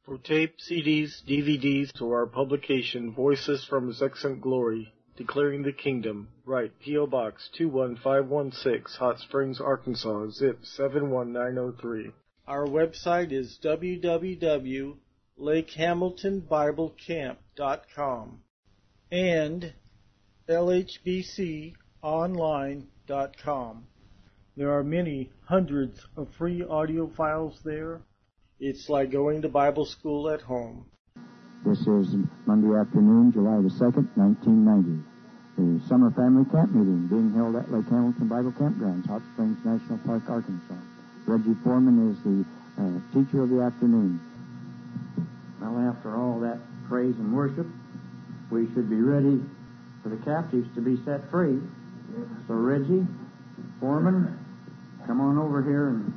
For tape, CDs, DVDs, to our publication, Voices from His Excellent Glory, Declaring the Kingdom, write P.O. Box 21516, Hot Springs, Arkansas, zip 71903. Our website is www.lakehamiltonbiblecamp.com and lhbconline.com. There are many hundreds of free audio files there. It's like going to Bible school at home. This is Monday afternoon, July the 2nd, 1990. The summer family camp meeting being held at Lake Hamilton Bible Campgrounds, Hot Springs National Park, Arkansas. Reggie Foreman is the teacher of the afternoon. Well, after all that praise and worship, we should be ready for the captives to be set free. So, Reggie Foreman, come on over here and...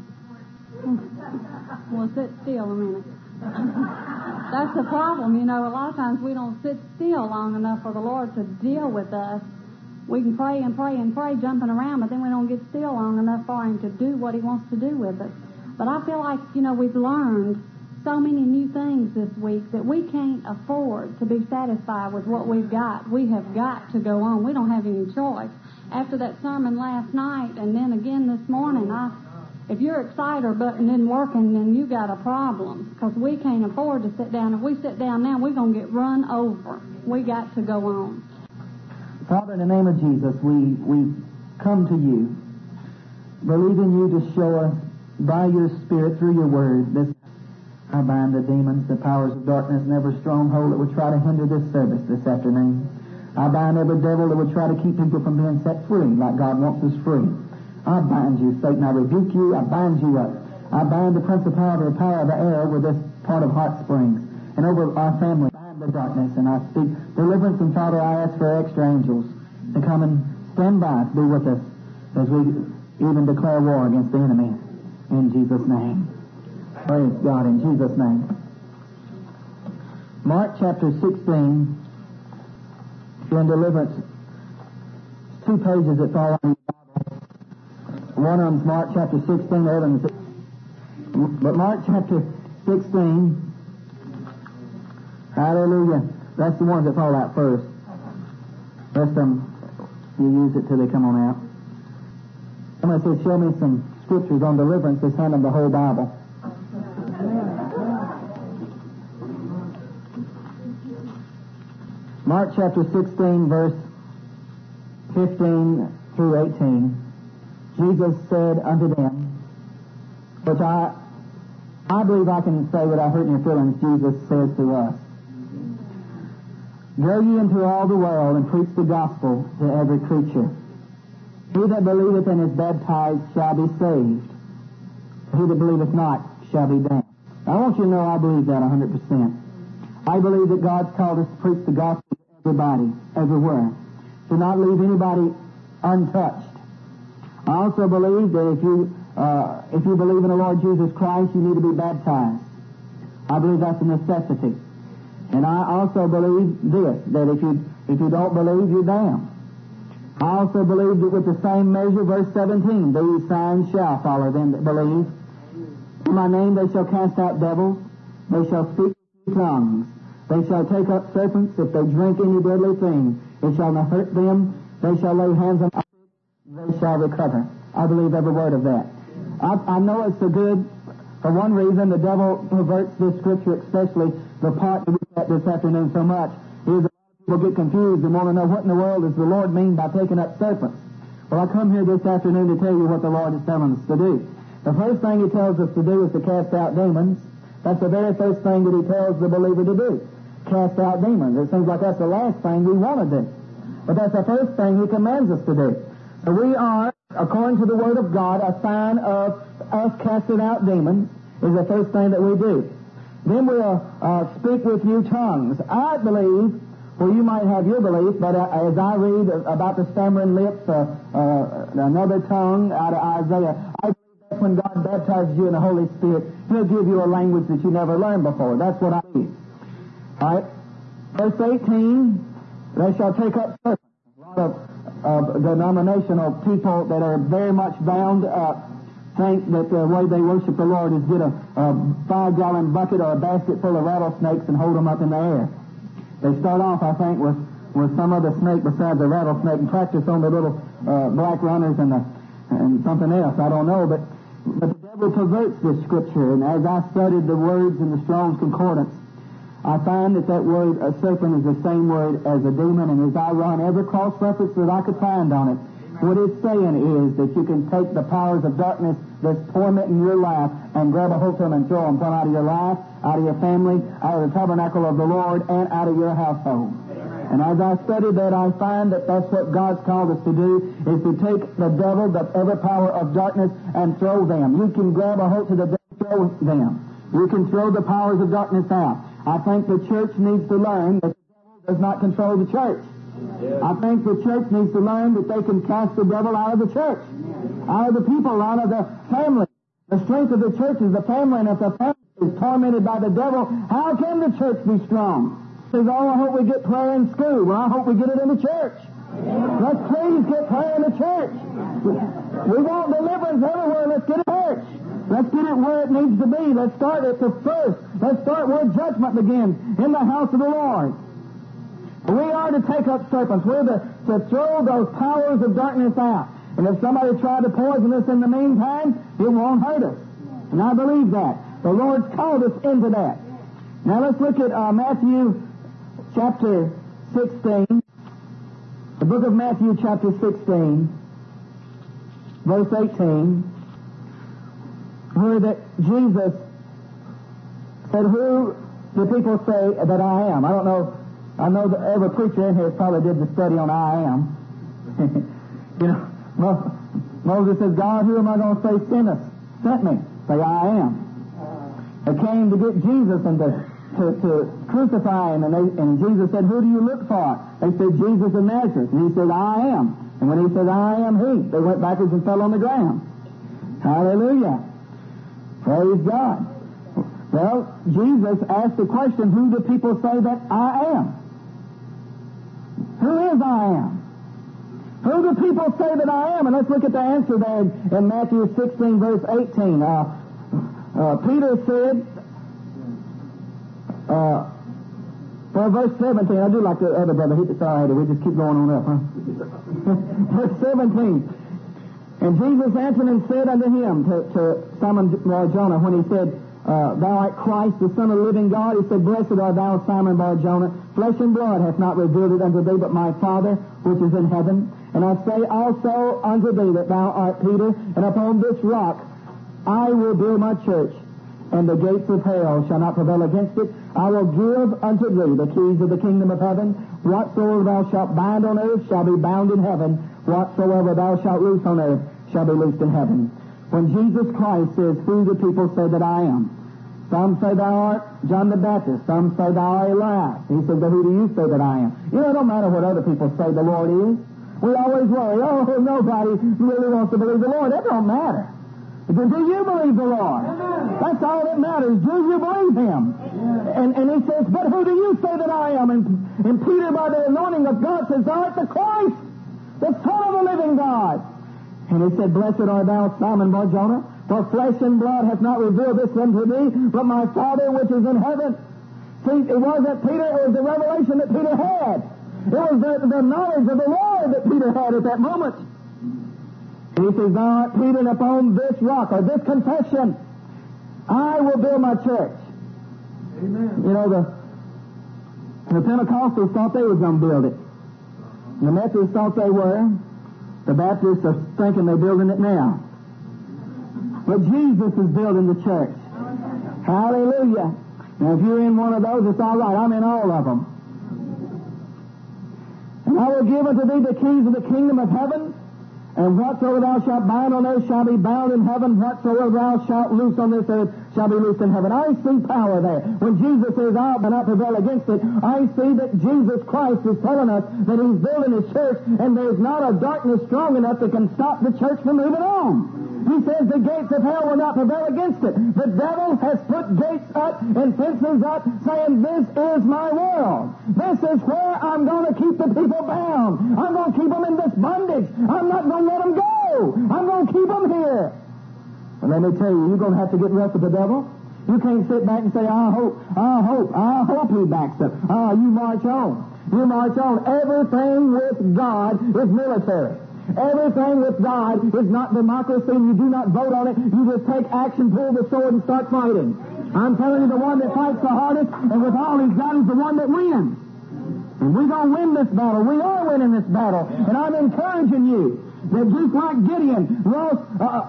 Well, sit still a minute. That's the problem. You know, a lot of times we don't sit still long enough for the Lord to deal with us. We can pray and pray and pray, jumping around, but then we don't get still long enough for Him to do what He wants to do with us. But I feel like, you know, we've learned so many new things this week that we can't afford to be satisfied with what we've got. We have got to go on. We don't have any choice. After that sermon last night and then again this morning, if your exciter button isn't working, then you got a problem, because we can't afford to sit down. If we sit down now, we're going to get run over. We got to go on. Father, in the name of Jesus, we come to you, believing you to show us by your Spirit through your word this. I bind the demons, the powers of darkness, and every stronghold that would try to hinder this service this afternoon. I bind every devil that would try to keep people from being set free like God wants us free. I bind you, Satan. I rebuke you. I bind you up. I bind the principality or power of the air over this part of Hot Springs and over our family. I bind the darkness, and I speak deliverance. And Father, I ask for extra angels to come and stand by to be with us as we even declare war against the enemy. In Jesus' name. Praise God, in Jesus' name. Mark chapter 16. If you're in deliverance, it's 2 pages that fall on your Bible. One of them's Mark chapter 16, the other one's... But Mark chapter 16, hallelujah, that's the ones that fall out first. The rest of them, you use it till they come on out. Somebody says, show me some scriptures on deliverance. Just hand them the whole Bible. Mark chapter 16, verse 15 through 18. Jesus said unto them, which I believe I can say without hurting your feelings, Jesus says to us, go ye into all the world and preach the gospel to every creature. He that believeth and is baptized shall be saved. He that believeth not shall be damned. I want you to know I believe that 100%. I believe that God's called us to preach the gospel to everybody, everywhere, to not leave anybody untouched. I also believe that if you believe in the Lord Jesus Christ, you need to be baptized. I believe that's a necessity. And I also believe this, that if you don't believe, you're damned. I also believe that with the same measure, verse 17, these signs shall follow them that believe. In my name they shall cast out devils, they shall speak with tongues, they shall take up serpents, if they drink any deadly thing, it shall not hurt them, they shall lay hands on them, they shall recover. I believe every word of that. I know it's so good. For one reason, the devil perverts this scripture, especially the part that we got this afternoon so much, is that people get confused and want to know what in the world does the Lord mean by taking up serpents. Well, I come here this afternoon to tell you what the Lord is telling us to do. The first thing He tells us to do is to cast out demons. That's the very first thing that He tells the believer to do. Cast out demons. It seems like that's the last thing we want to do. But that's the first thing He commands us to do. So we are, according to the Word of God, a sign of us casting out demons is the first thing that we do. Then we'll speak with new tongues. I believe, well, you might have your belief, but as I read about the stammering lips, another tongue out of Isaiah, I believe that's when God baptizes you in the Holy Spirit. He'll give you a language that you never learned before. That's what I believe. All right. Verse 18, they shall take up serpents. A lot of denominational people that are very much bound up think that the way they worship the Lord is get a 5-gallon bucket or a basket full of rattlesnakes and hold them up in the air. They start off, I think, with some other snake besides the rattlesnake and practice on the little black runners and something else. I don't know, but the devil perverts this scripture. And as I studied the words in the Strong's Concordance, I find that word serpent is the same word as a demon. And as I run every cross-reference that I could find on it, what it's saying is that you can take the powers of darkness that's tormenting your life and grab a hold of them and throw them out of your life, out of your family, out of the tabernacle of the Lord, and out of your household. And as I study that, I find that that's what God's called us to do, is to take the devil, the every power of darkness, and throw them. You can grab a hold to the devil, throw them. You can throw the powers of darkness out. I think the church needs to learn that the devil does not control the church. I think the church needs to learn that they can cast the devil out of the church, out of the people, out of the family. The strength of the church is the family, and if the family is tormented by the devil, how can the church be strong? Says, oh, I hope we get prayer in school. Well, I hope we get it in the church. Let's please get prayer in the church. We want deliverance everywhere. Let's get it in church. Let's get it where it needs to be. Let's start at the first. Let's start where judgment begins, in the house of the Lord. We are to take up serpents. We're to throw those powers of darkness out. And if somebody tried to poison us in the meantime, it won't hurt us. And I believe that. The Lord's called us into that. Now let's look at Matthew chapter 16. The book of Matthew chapter 16, verse 18, where that Jesus said, who do people say that I am? I don't know. I know that every preacher in here probably did the study on I am. You know, Moses says, God, who am I going to say sent me? Say, I am. They came to get Jesus and to crucify him, and Jesus said, who do you look for? They said, Jesus of Nazareth. And he said, I am. And when he said, I am he, they went backwards and fell on the ground. Hallelujah. Praise God. Well, Jesus asked the question, who do people say that I am? Who is I am? Who do people say that I am? And let's look at the answer there in Matthew 16, verse 18. Peter said, for verse 17, I do like the other brother. Sorry, we just keep going on up, huh? Verse 17. And Jesus answered and said unto him, to Simon Bar-Jonah, when he said, thou art Christ, the Son of the living God, he said, blessed art thou, Simon Bar-Jonah. Flesh and blood hath not revealed it unto thee, but my Father which is in heaven. And I say also unto thee that thou art Peter, and upon this rock I will build my church, and the gates of hell shall not prevail against it. I will give unto thee the keys of the kingdom of heaven. Whatsoever thou shalt bind on earth shall be bound in heaven. Whatsoever thou shalt loose on earth shall be loosed in heaven. When Jesus Christ says, who do people say that I am? Some say thou art John the Baptist. Some say thou art Elias. He said, but who do you say that I am? You know, it don't matter what other people say the Lord is. We always worry, nobody really wants to believe the Lord. That don't matter. Do you believe the Lord? That's all that matters. Do you believe Him? And he says, but who do you say that I am? And Peter, by the anointing of God, says, thou art the Christ, the Son of the living God. And he said, blessed art thou, Simon Bar-Jonah, for flesh and blood hath not revealed this unto thee, but my Father which is in heaven. See, it wasn't Peter, it was the revelation that Peter had. It was the knowledge of the Lord that Peter had at that moment. And he says, thou art Peter, and upon this rock, or this confession, I will build my church. Amen. You know, the Pentecostals thought they were going to build it. The Methodists thought they were. The Baptists are thinking they're building it now. But Jesus is building the church. Hallelujah. Now, if you're in one of those, it's all right. I'm in all of them. And I will give unto thee the keys of the kingdom of heaven, and whatsoever thou shalt bind on earth shall be bound in heaven, whatsoever thou shalt loose on this earth shall be loosed in heaven. I see power there. When Jesus says, I'll not prevail against it, I see that Jesus Christ is telling us that He's building His church, and there's not a darkness strong enough that can stop the church from moving on. He says the gates of hell will not prevail against it. The devil has put gates up and fences up, saying, this is my world. This is where I'm going to keep the people bound. I'm going to keep them in this bondage. I'm not going to let them go. I'm going to keep them here. And let me tell you, you're going to have to get rough with the devil. You can't sit back and say, I hope he backs up. You march on. You march on. Everything with God is military. Everything with God is not democracy, and you do not vote on it. You just take action, pull the sword, and start fighting. I'm telling you, the one that fights the hardest, and with all he's got, is the one that wins. And we're going to win this battle. We are winning this battle. And I'm encouraging you that just like Gideon lost,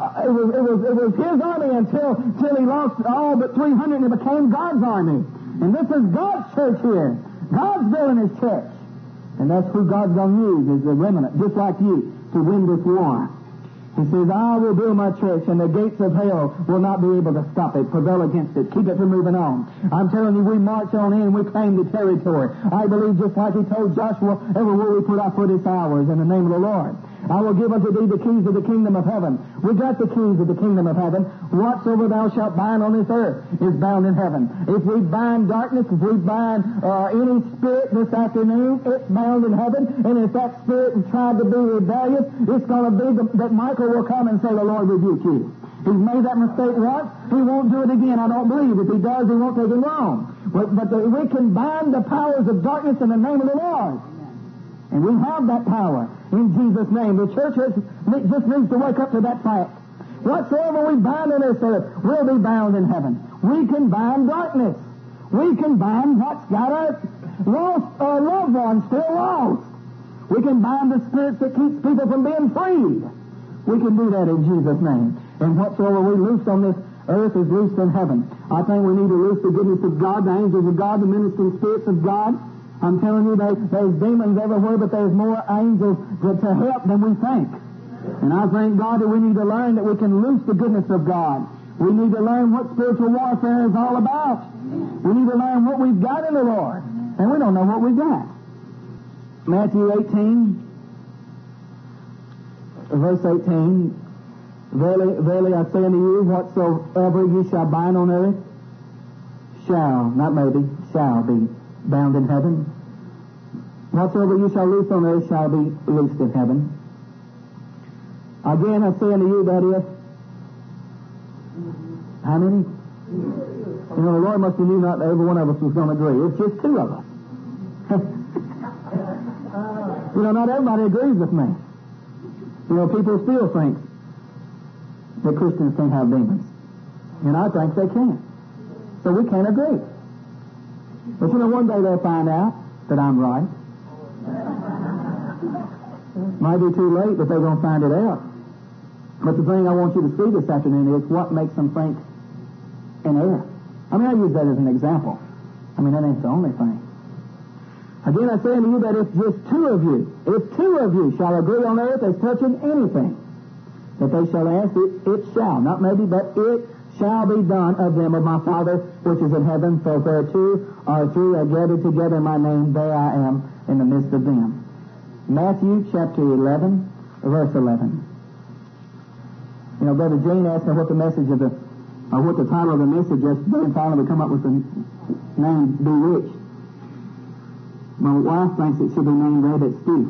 it was his army until he lost all but 300, and it became God's army. And this is God's church here. God's building his church. And that's who God's going to use, is the remnant, just like you, to win this war. He says, I will build my church, and the gates of hell will not be able to stop it, prevail against it, keep it from moving on. I'm telling you, we march on in, we claim the territory. I believe, just like he told Joshua, everywhere we put our foot is ours, in the name of the Lord. I will give unto thee the keys of the kingdom of heaven. We got the keys of the kingdom of heaven. Whatsoever thou shalt bind on this earth is bound in heaven. If we bind darkness, if we bind any spirit this afternoon, it's bound in heaven. And if that spirit tried to be rebellious, it's going to be that Michael will come and say, the Lord rebuke you. He's made that mistake once. He won't do it again. I don't believe. If he does, he won't take it wrong. But we can bind the powers of darkness in the name of the Lord. And we have that power in Jesus' name. The church just needs to wake up to that fact. Whatsoever we bind on this earth will be bound in heaven. We can bind darkness. We can bind what's got our lost loved ones still lost. We can bind the spirits that keep people from being freed. We can do that in Jesus' name. And whatsoever we loose on this earth is loosed in heaven. I think we need to loose the goodness of God, the angels of God, the ministering spirits of God. I'm telling you, there's demons everywhere, but there's more angels to help than we think. And I thank God that we need to learn that we can loose the goodness of God. We need to learn what spiritual warfare is all about. We need to learn what we've got in the Lord. And we don't know what we've got. Matthew 18, verse 18, Verily, verily, I say unto you, whatsoever you shall bind on earth shall, not maybe, shall be bound in heaven. Whatsoever you shall loose on earth shall be loosed in heaven. Again, I say unto you that if, how many? You know, the Lord must have knew not every one of us was going to agree. It's just two of us. You know, not everybody agrees with me. You know, people still think that Christians can't have demons. And I think they can. So we can't agree. But you know, one day they'll find out that I'm right. Might be too late, but they're going to find it out. But the thing I want you to see this afternoon is what makes them think in error. I mean, I use that as an example. I mean, that ain't the only thing. Again, I say unto you that if two of you shall agree on earth as touching anything that they shall ask, it shall, not maybe, but it shall be done of them of my Father which is in heaven. For where two or three are gathered together in my name, there I am in the midst of them. Matthew chapter 11, verse 11. You know, Brother Gene asked me what the message of what the title of the message yesterday, and finally we come up with the name Be Rich. My wife thinks it should be named Rabbit Stew.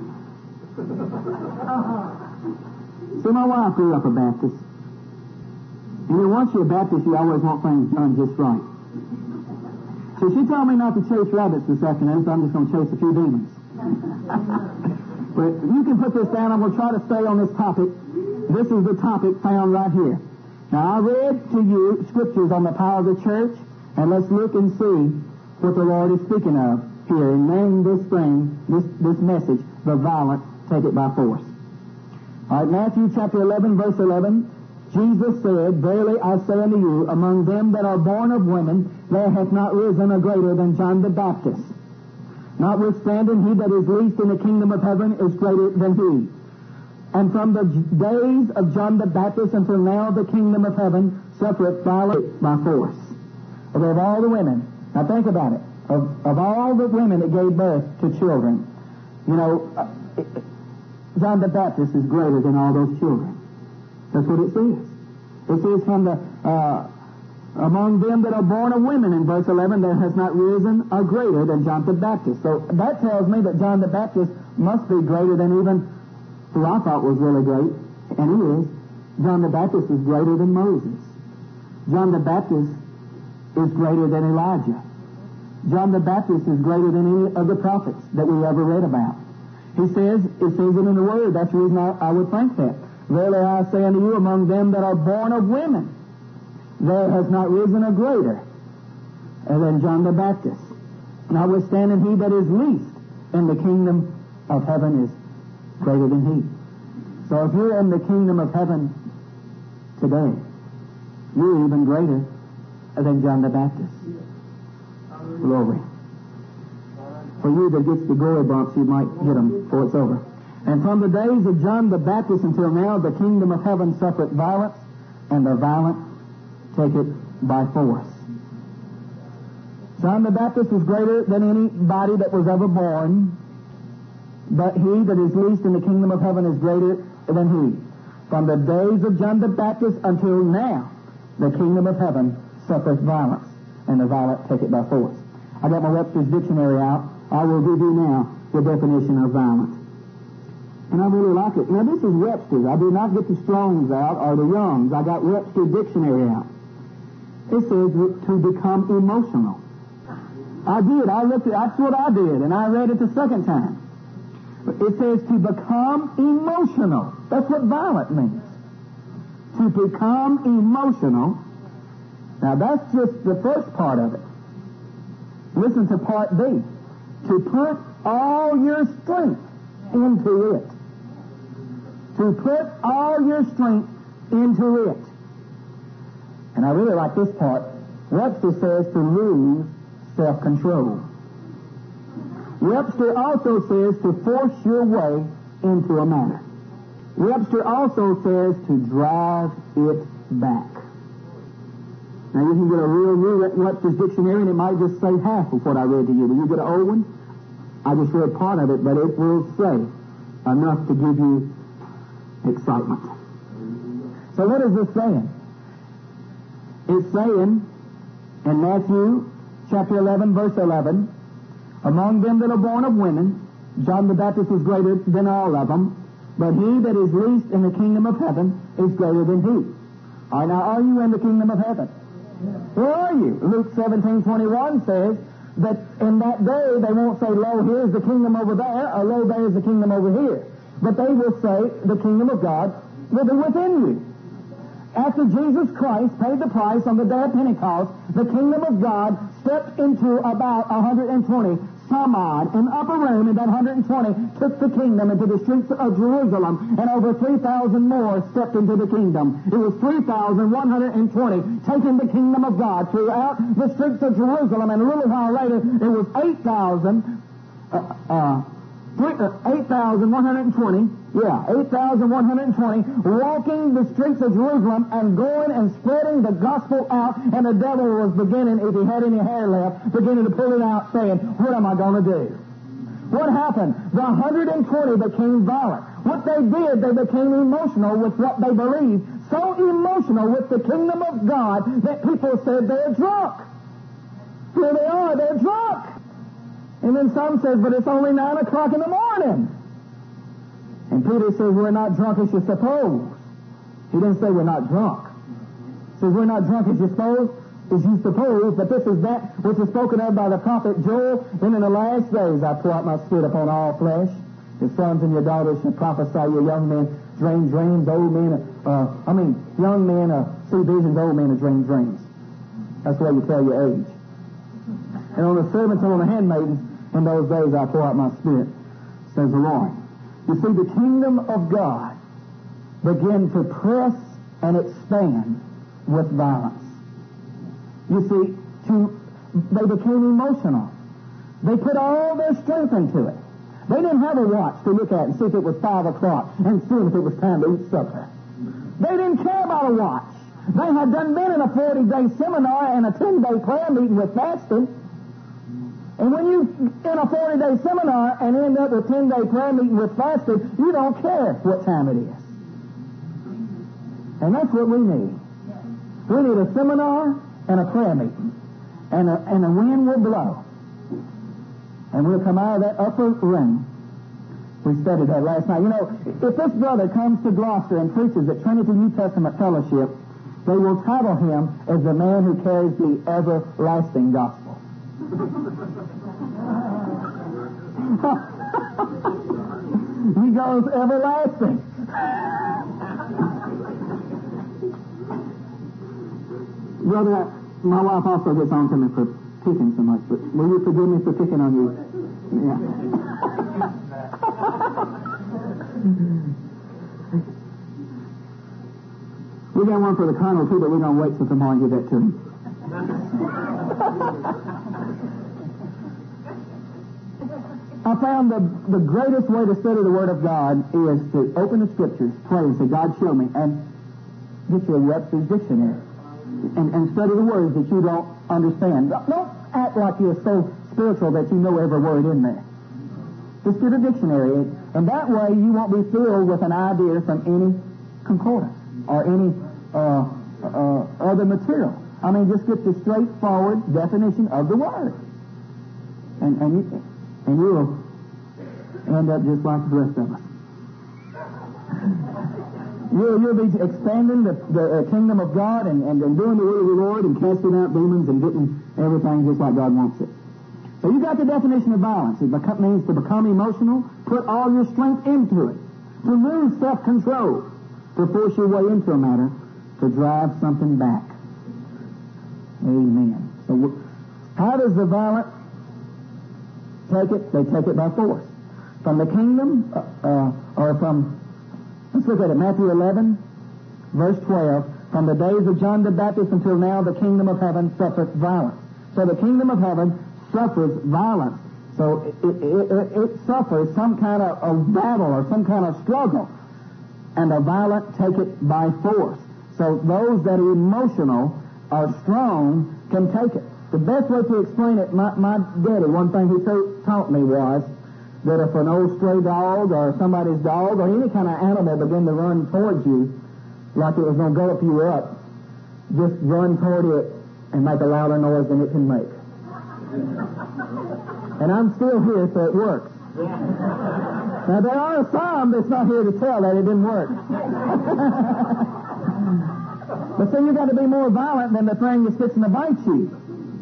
See, my wife grew up a Baptist. And once you're a Baptist, you always want things done just right. So she told me not to chase rabbits this afternoon, so I'm just going to chase a few demons. But you can put this down. I'm going to try to stay on this topic. This is the topic found right here. Now, I read to you scriptures on the power of the church, and let's look and see what the Lord is speaking of here and name this thing, this message, the violent take it by force. All right, Matthew chapter 11, verse 11, Jesus said, Verily I say unto you, among them that are born of women, there hath not risen a greater than John the Baptist. Notwithstanding, he that is least in the kingdom of heaven is greater than he. And from the days of John the Baptist until now, the kingdom of heaven suffereth violence by force. Of all the women, now think about it, of all the women that gave birth to children, you know, John the Baptist is greater than all those children. That's what it says. It says from the, among them that are born of women, in verse 11, there has not risen a greater than John the Baptist. So that tells me that John the Baptist must be greater than even who I thought was really great, and he is, John the Baptist is greater than Moses. John the Baptist is greater than Elijah. John the Baptist is greater than any of the prophets that we ever read about. It says it in the Word. That's the reason I would think that. Verily I say unto you, among them that are born of women, there has not risen a greater than John the Baptist. Notwithstanding, he that is least in the kingdom of heaven is greater than he. So if you're in the kingdom of heaven today, you're even greater than John the Baptist. Glory. For you that gets the glory bumps, you might get them before it's over. And from the days of John the Baptist until now, the kingdom of heaven suffereth violence, and the violent take it by force. John the Baptist was greater than anybody that was ever born, but he that is least in the kingdom of heaven is greater than he. From the days of John the Baptist until now, the kingdom of heaven suffereth violence, and the violent take it by force. I got my Webster's dictionary out. I will give you now the definition of violence. And I really like it. Now, this is Webster's. I did not get the Strong's out or the Young's. I got Webster's dictionary out. It says to become emotional. I did. That's what I did, and I read it the second time. It says to become emotional. That's what violent means. To become emotional. Now, that's just the first part of it. Listen to part B. To put all your strength into it. To put all your strength into it. And I really like this part. Webster says to lose self-control. Webster also says to force your way into a matter. Webster also says to drive it back. Now, you can get a real new Webster's dictionary, and it might just say half of what I read to you. Will you get an old one? I just read part of it, but it will say enough to give you excitement. So what is this saying? It's saying in Matthew chapter 11, verse 11, among them that are born of women, John the Baptist was greater than all of them, but he that is least in the kingdom of heaven is greater than he. All right, now, are you in the kingdom of heaven? Where are you? Luke 17:21 says that in that day they won't say, lo, here's the kingdom over there, or lo, there's the kingdom over here. But they will say, the kingdom of God will be within you. After Jesus Christ paid the price on the day of Pentecost, the kingdom of God stepped into about 120 some odd, an upper room, and that 120 took the kingdom into the streets of Jerusalem, and over 3,000 more stepped into the kingdom. It was 3,120 taking the kingdom of God throughout the streets of Jerusalem, and a little while later, it was 8,120, 8,120 walking the streets of Jerusalem and going and spreading the gospel out, and the devil was beginning, if he had any hair left, beginning to pull it out, saying, what am I going to do? What happened? The 120 became violent. What they did, they became emotional with what they believed, so emotional with the kingdom of God that people said they're drunk. Here they are, they're drunk. And then some says, but it's only 9 o'clock in the morning. And Peter says, we're not drunk as you suppose. He didn't say we're not drunk. He says, we're not drunk as you suppose, but this is that which is spoken of by the prophet Joel. Then in the last days I pour out my spirit upon all flesh. Your sons and your daughters shall prophesy, your young men dream dreams, young men see visions, old men dream dreams. That's the way you tell your age. And on the servants and on the handmaidens, in those days I pour out my spirit, says the Lord. You see, the kingdom of God began to press and expand with violence. You see, they became emotional. They put all their strength into it. They didn't have a watch to look at and see if it was 5 o'clock and soon if it was time to eat supper. They didn't care about a watch. They had been in a 40-day seminar and a 10-day prayer meeting with fasting. And when you in a 40-day seminar and end up with a 10-day prayer meeting with fasting, you don't care what time it is. And that's what we need. We need a seminar and a prayer meeting. And the wind will blow. And we'll come out of that upper room We studied that last night. You know, if this brother comes to Gloucester and preaches at Trinity New Testament Fellowship, they will title him as the man who carries the everlasting gospel. He goes everlasting. Brother, my wife also gets on to me for picking so much, but will you forgive me for picking on you? Yeah. We got one for the Colonel, too, but we're going to wait till tomorrow and give that to him. I found the greatest way to study the Word of God is to open the Scriptures, pray, and say, God, show me, and get your Webster's Dictionary. And study the words that you don't understand. Don't act like you're so spiritual that you know every word in there. Just get a dictionary, and that way you won't be filled with an idea from any concordance or any other material. I mean, just get the straightforward definition of the word, and you'll end up just like the rest of us. You'll be expanding the kingdom of God and doing the will of the Lord and casting out demons and getting everything just like God wants it. So you got the definition of violence. It means to become emotional, put all your strength into it, to lose self-control, to force your way into a matter, to drive something back. Amen. So how does the violent take it? They take it by force. From the kingdom, or from... Let's look at it. Matthew 11, verse 12. From the days of John the Baptist until now, the kingdom of heaven suffereth violence. So the kingdom of heaven suffers violence. So it suffers some kind of battle or some kind of struggle. And the violent take it by force. So those that are emotional or strong can take it. The best way to explain it, my daddy, one thing he taught me was that if an old stray dog or somebody's dog or any kind of animal began to run towards you like it was going to gulp you up, just run toward it and make a louder noise than it can make. And I'm still here, so it works. Now, there are some that's not here to tell that it didn't work. But see, you've got to be more violent than the thing that's fixing to bite you.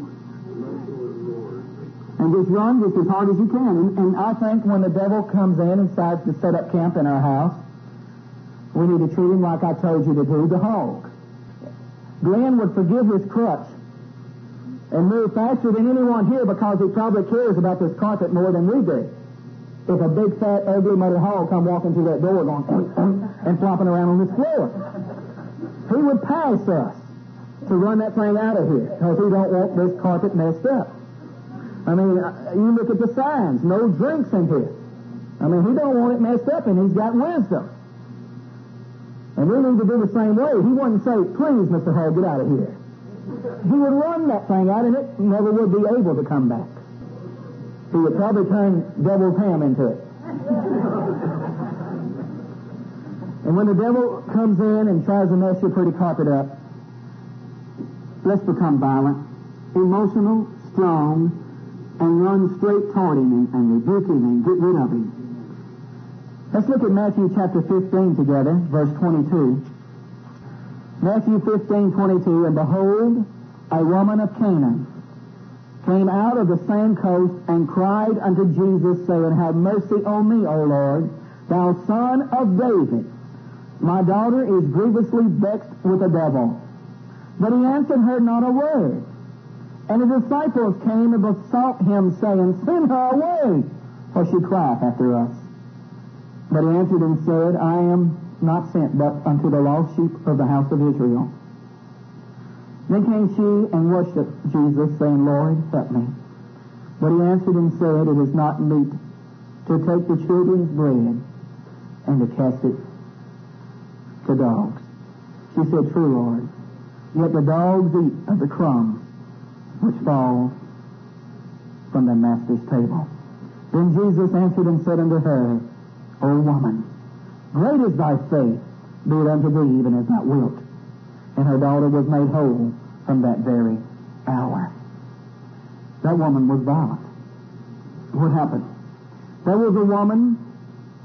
And just run just as hard as you can. And I think when the devil comes in and decides to set up camp in our house, we need to treat him like I told you to do, the hog. Glenn would forgive his crutch and move faster than anyone here because he probably cares about this carpet more than we do. If a big, fat, ugly, muddy hog come walking through that door going and flopping around on this floor, he would pass us to run that thing out of here because he don't want this carpet messed up. I mean, you look at the signs, no drinks in here. I mean, he don't want it messed up, and he's got wisdom. And we need to do the same way. He wouldn't say, please, Mr. Hall, get out of here. He would run that thing out, and it never would be able to come back. He would probably turn devil's ham into it. And when the devil comes in and tries to mess your pretty carpet up, let's become violent, emotional, strong, and run straight toward him and rebuke him and get rid of him. Let's look at Matthew chapter 15 together, verse 22. Matthew 15:22, and behold, a woman of Canaan came out of the same coast and cried unto Jesus, saying, have mercy on me, O Lord, thou son of David. My daughter is grievously vexed with a devil. But he answered her not a word. And the disciples came and besought him, saying, send her away, for she crieth after us. But he answered and said, I am not sent but unto the lost sheep of the house of Israel. Then came she and worshipped Jesus, saying, Lord, help me. But he answered and said, it is not meet to take the children's bread and to cast it to dogs. She said, true, Lord. Yet the dogs eat of the crumbs which fall from their master's table. Then Jesus answered and said unto her, O woman, great is thy faith, be it unto thee even as thou wilt. And her daughter was made whole from that very hour. That woman was violent. What happened? There was a woman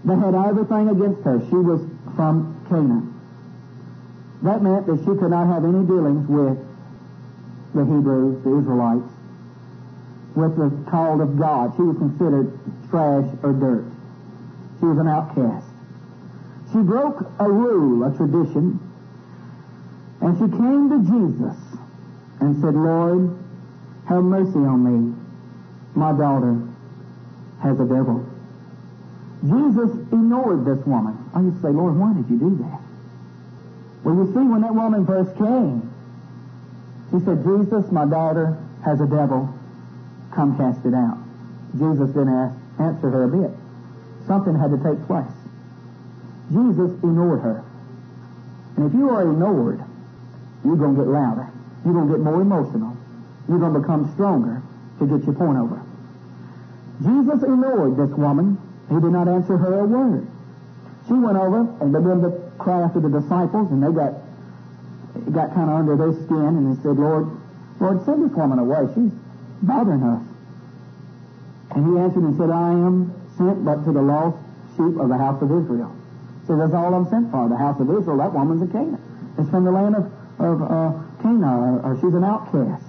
They had everything against her. She was from Canaan. That meant that she could not have any dealings with the Hebrews, the Israelites, with the called of God. She was considered trash or dirt. She was an outcast. She broke a rule, a tradition, and she came to Jesus and said, Lord, have mercy on me. My daughter has a devil. Jesus ignored this woman. I used to say, Lord, why did you do that? Well, you see, when that woman first came, she said, Jesus, my daughter has a devil. Come cast it out. Jesus didn't answer her a bit. Something had to take place. Jesus ignored her. And if you are ignored, you're going to get louder. You're going to get more emotional. You're going to become stronger to get your point over. Jesus ignored this woman. He did not answer her a word. She went over and began to cry after the disciples, and they got kind of under their skin, and they said, Lord, send this woman away. She's bothering us. And he answered and said, I am sent but to the lost sheep of the house of Israel. So that's all I'm sent for, the house of Israel. That woman's a Canaan. It's from the land of Canaan, or she's an outcast.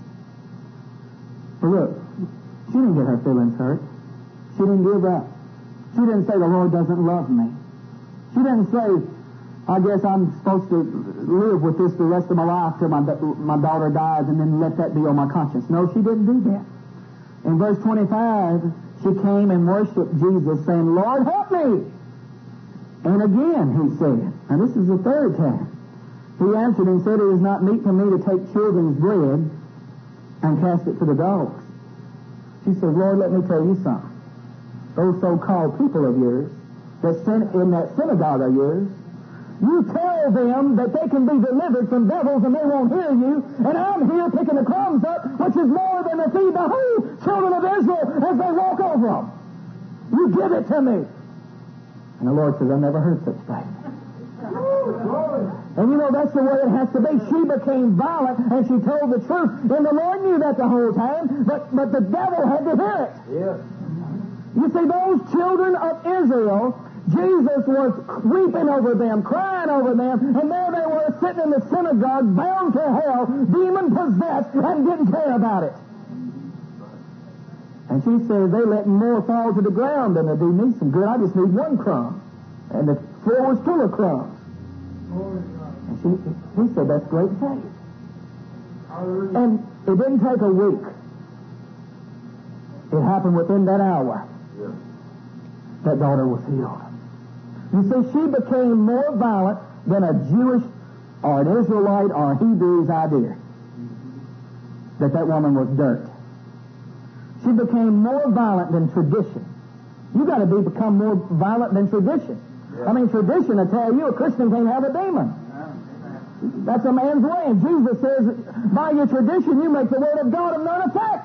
But look, she didn't get her feelings hurt. She didn't give up. She didn't say, the Lord doesn't love me. She didn't say, I guess I'm supposed to live with this the rest of my life till my daughter dies and then let that be on my conscience. No, she didn't do that. In verse 25, she came and worshiped Jesus, saying, Lord, help me. And again he said, and this is the third time, he answered and said, it is not meet for me to take children's bread and cast it to the dogs. She said, Lord, let me tell you something. Those so-called people of yours that sit in that synagogue of yours, you tell them that they can be delivered from devils and they won't hear you, and I'm here picking the crumbs up, which is more than to feed the whole children of Israel as they walk over them. You give it to me. And the Lord says, I never heard such thing. And you know, that's the way it has to be. She became violent and she told the truth. And the Lord knew that the whole time, but the devil had to hear it. Yes. You see, those children of Israel, Jesus was weeping over them, crying over them, and there they were sitting in the synagogue, bound to hell, demon-possessed, and didn't care about it. And she said, they let more fall to the ground than they do me some good. I just need one crumb. And the floor was full of crumbs. And he said, that's great faith. And it didn't take a week. It happened within that hour. That daughter was healed. You see, she became more violent than a Jewish or an Israelite or a Hebrew's idea that woman was dirt. She became more violent than tradition. You got to become more violent than tradition. I mean, tradition will tell you a Christian can't have a demon. That's a man's way. And Jesus says, by your tradition, you make the word of God of none effect.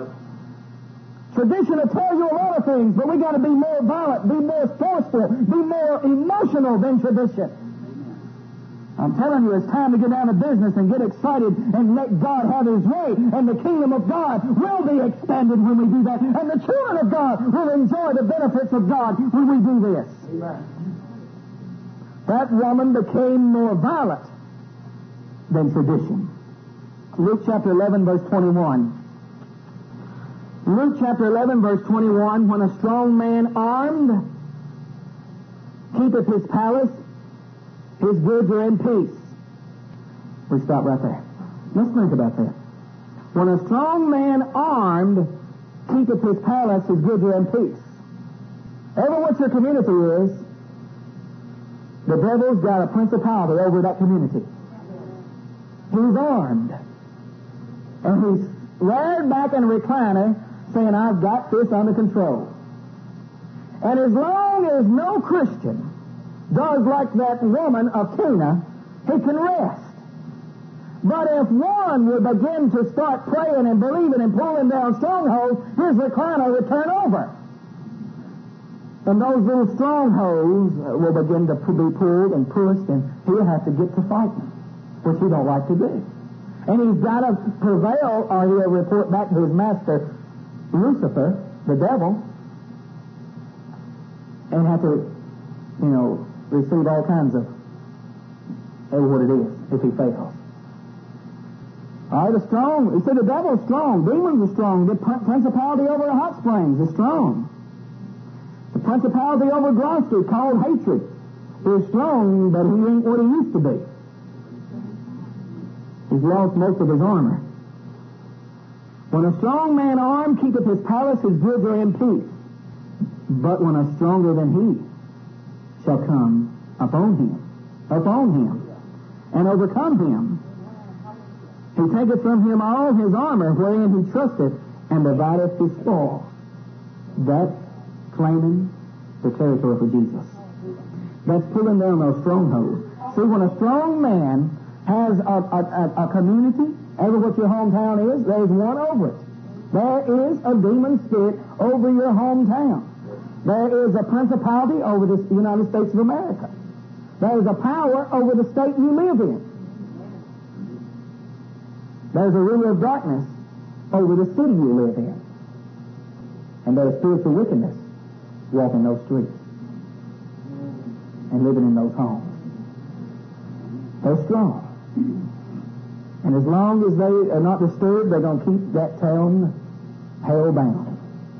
Tradition will tell you a lot of things, but we got to be more violent, be more forceful, be more emotional than tradition. I'm telling you, it's time to get down to business and get excited and let God have His way, and the kingdom of God will be expanded when we do that, and the children of God will enjoy the benefits of God when we do this. Amen. That woman became more violent than tradition. Luke chapter 11, verse 21. Luke chapter 11, verse 21, when a strong man armed keepeth his palace, his goods are in peace. We stop right there. Let's think about that. When a strong man armed keepeth his palace, his goods are in peace. Ever what your community is, the devil's got a principality over that community. He's armed. And he's reared back in a recliner saying, I've got this under control. And as long as no Christian does like that woman of Cana, he can rest. But if one would begin to start praying and believing and pulling down strongholds, his recliner would turn over. And those little strongholds will begin to be pulled and pushed, and he'll have to get to fighting, which he don't like to do. And he's got to prevail, or he'll report back to his master, Lucifer, the devil, and have to receive all kinds of what it is if he fails. All right, he said the devil's strong, demons are strong, the principality over the hot springs is strong. The principality over Gloucester, called hatred, is strong, but he ain't what he used to be. He's lost most of his armor. When a strong man armed keepeth his palace, his goods are in peace. But when a stronger than he shall come upon him, and overcome him, he taketh from him all his armor wherein he trusteth, and divideth his spoil. That's claiming the territory for Jesus. That's pulling down those strongholds. See, when a strong man has a community, ever what your hometown is, there's one over it. There is a demon spirit over your hometown. There is a principality over the United States of America. There is a power over the state you live in. There's a ruler of darkness over the city you live in. And there's spiritual wickedness walking those streets and living in those homes. They're strong. And as long as they are not disturbed, they're going to keep that town hell-bound.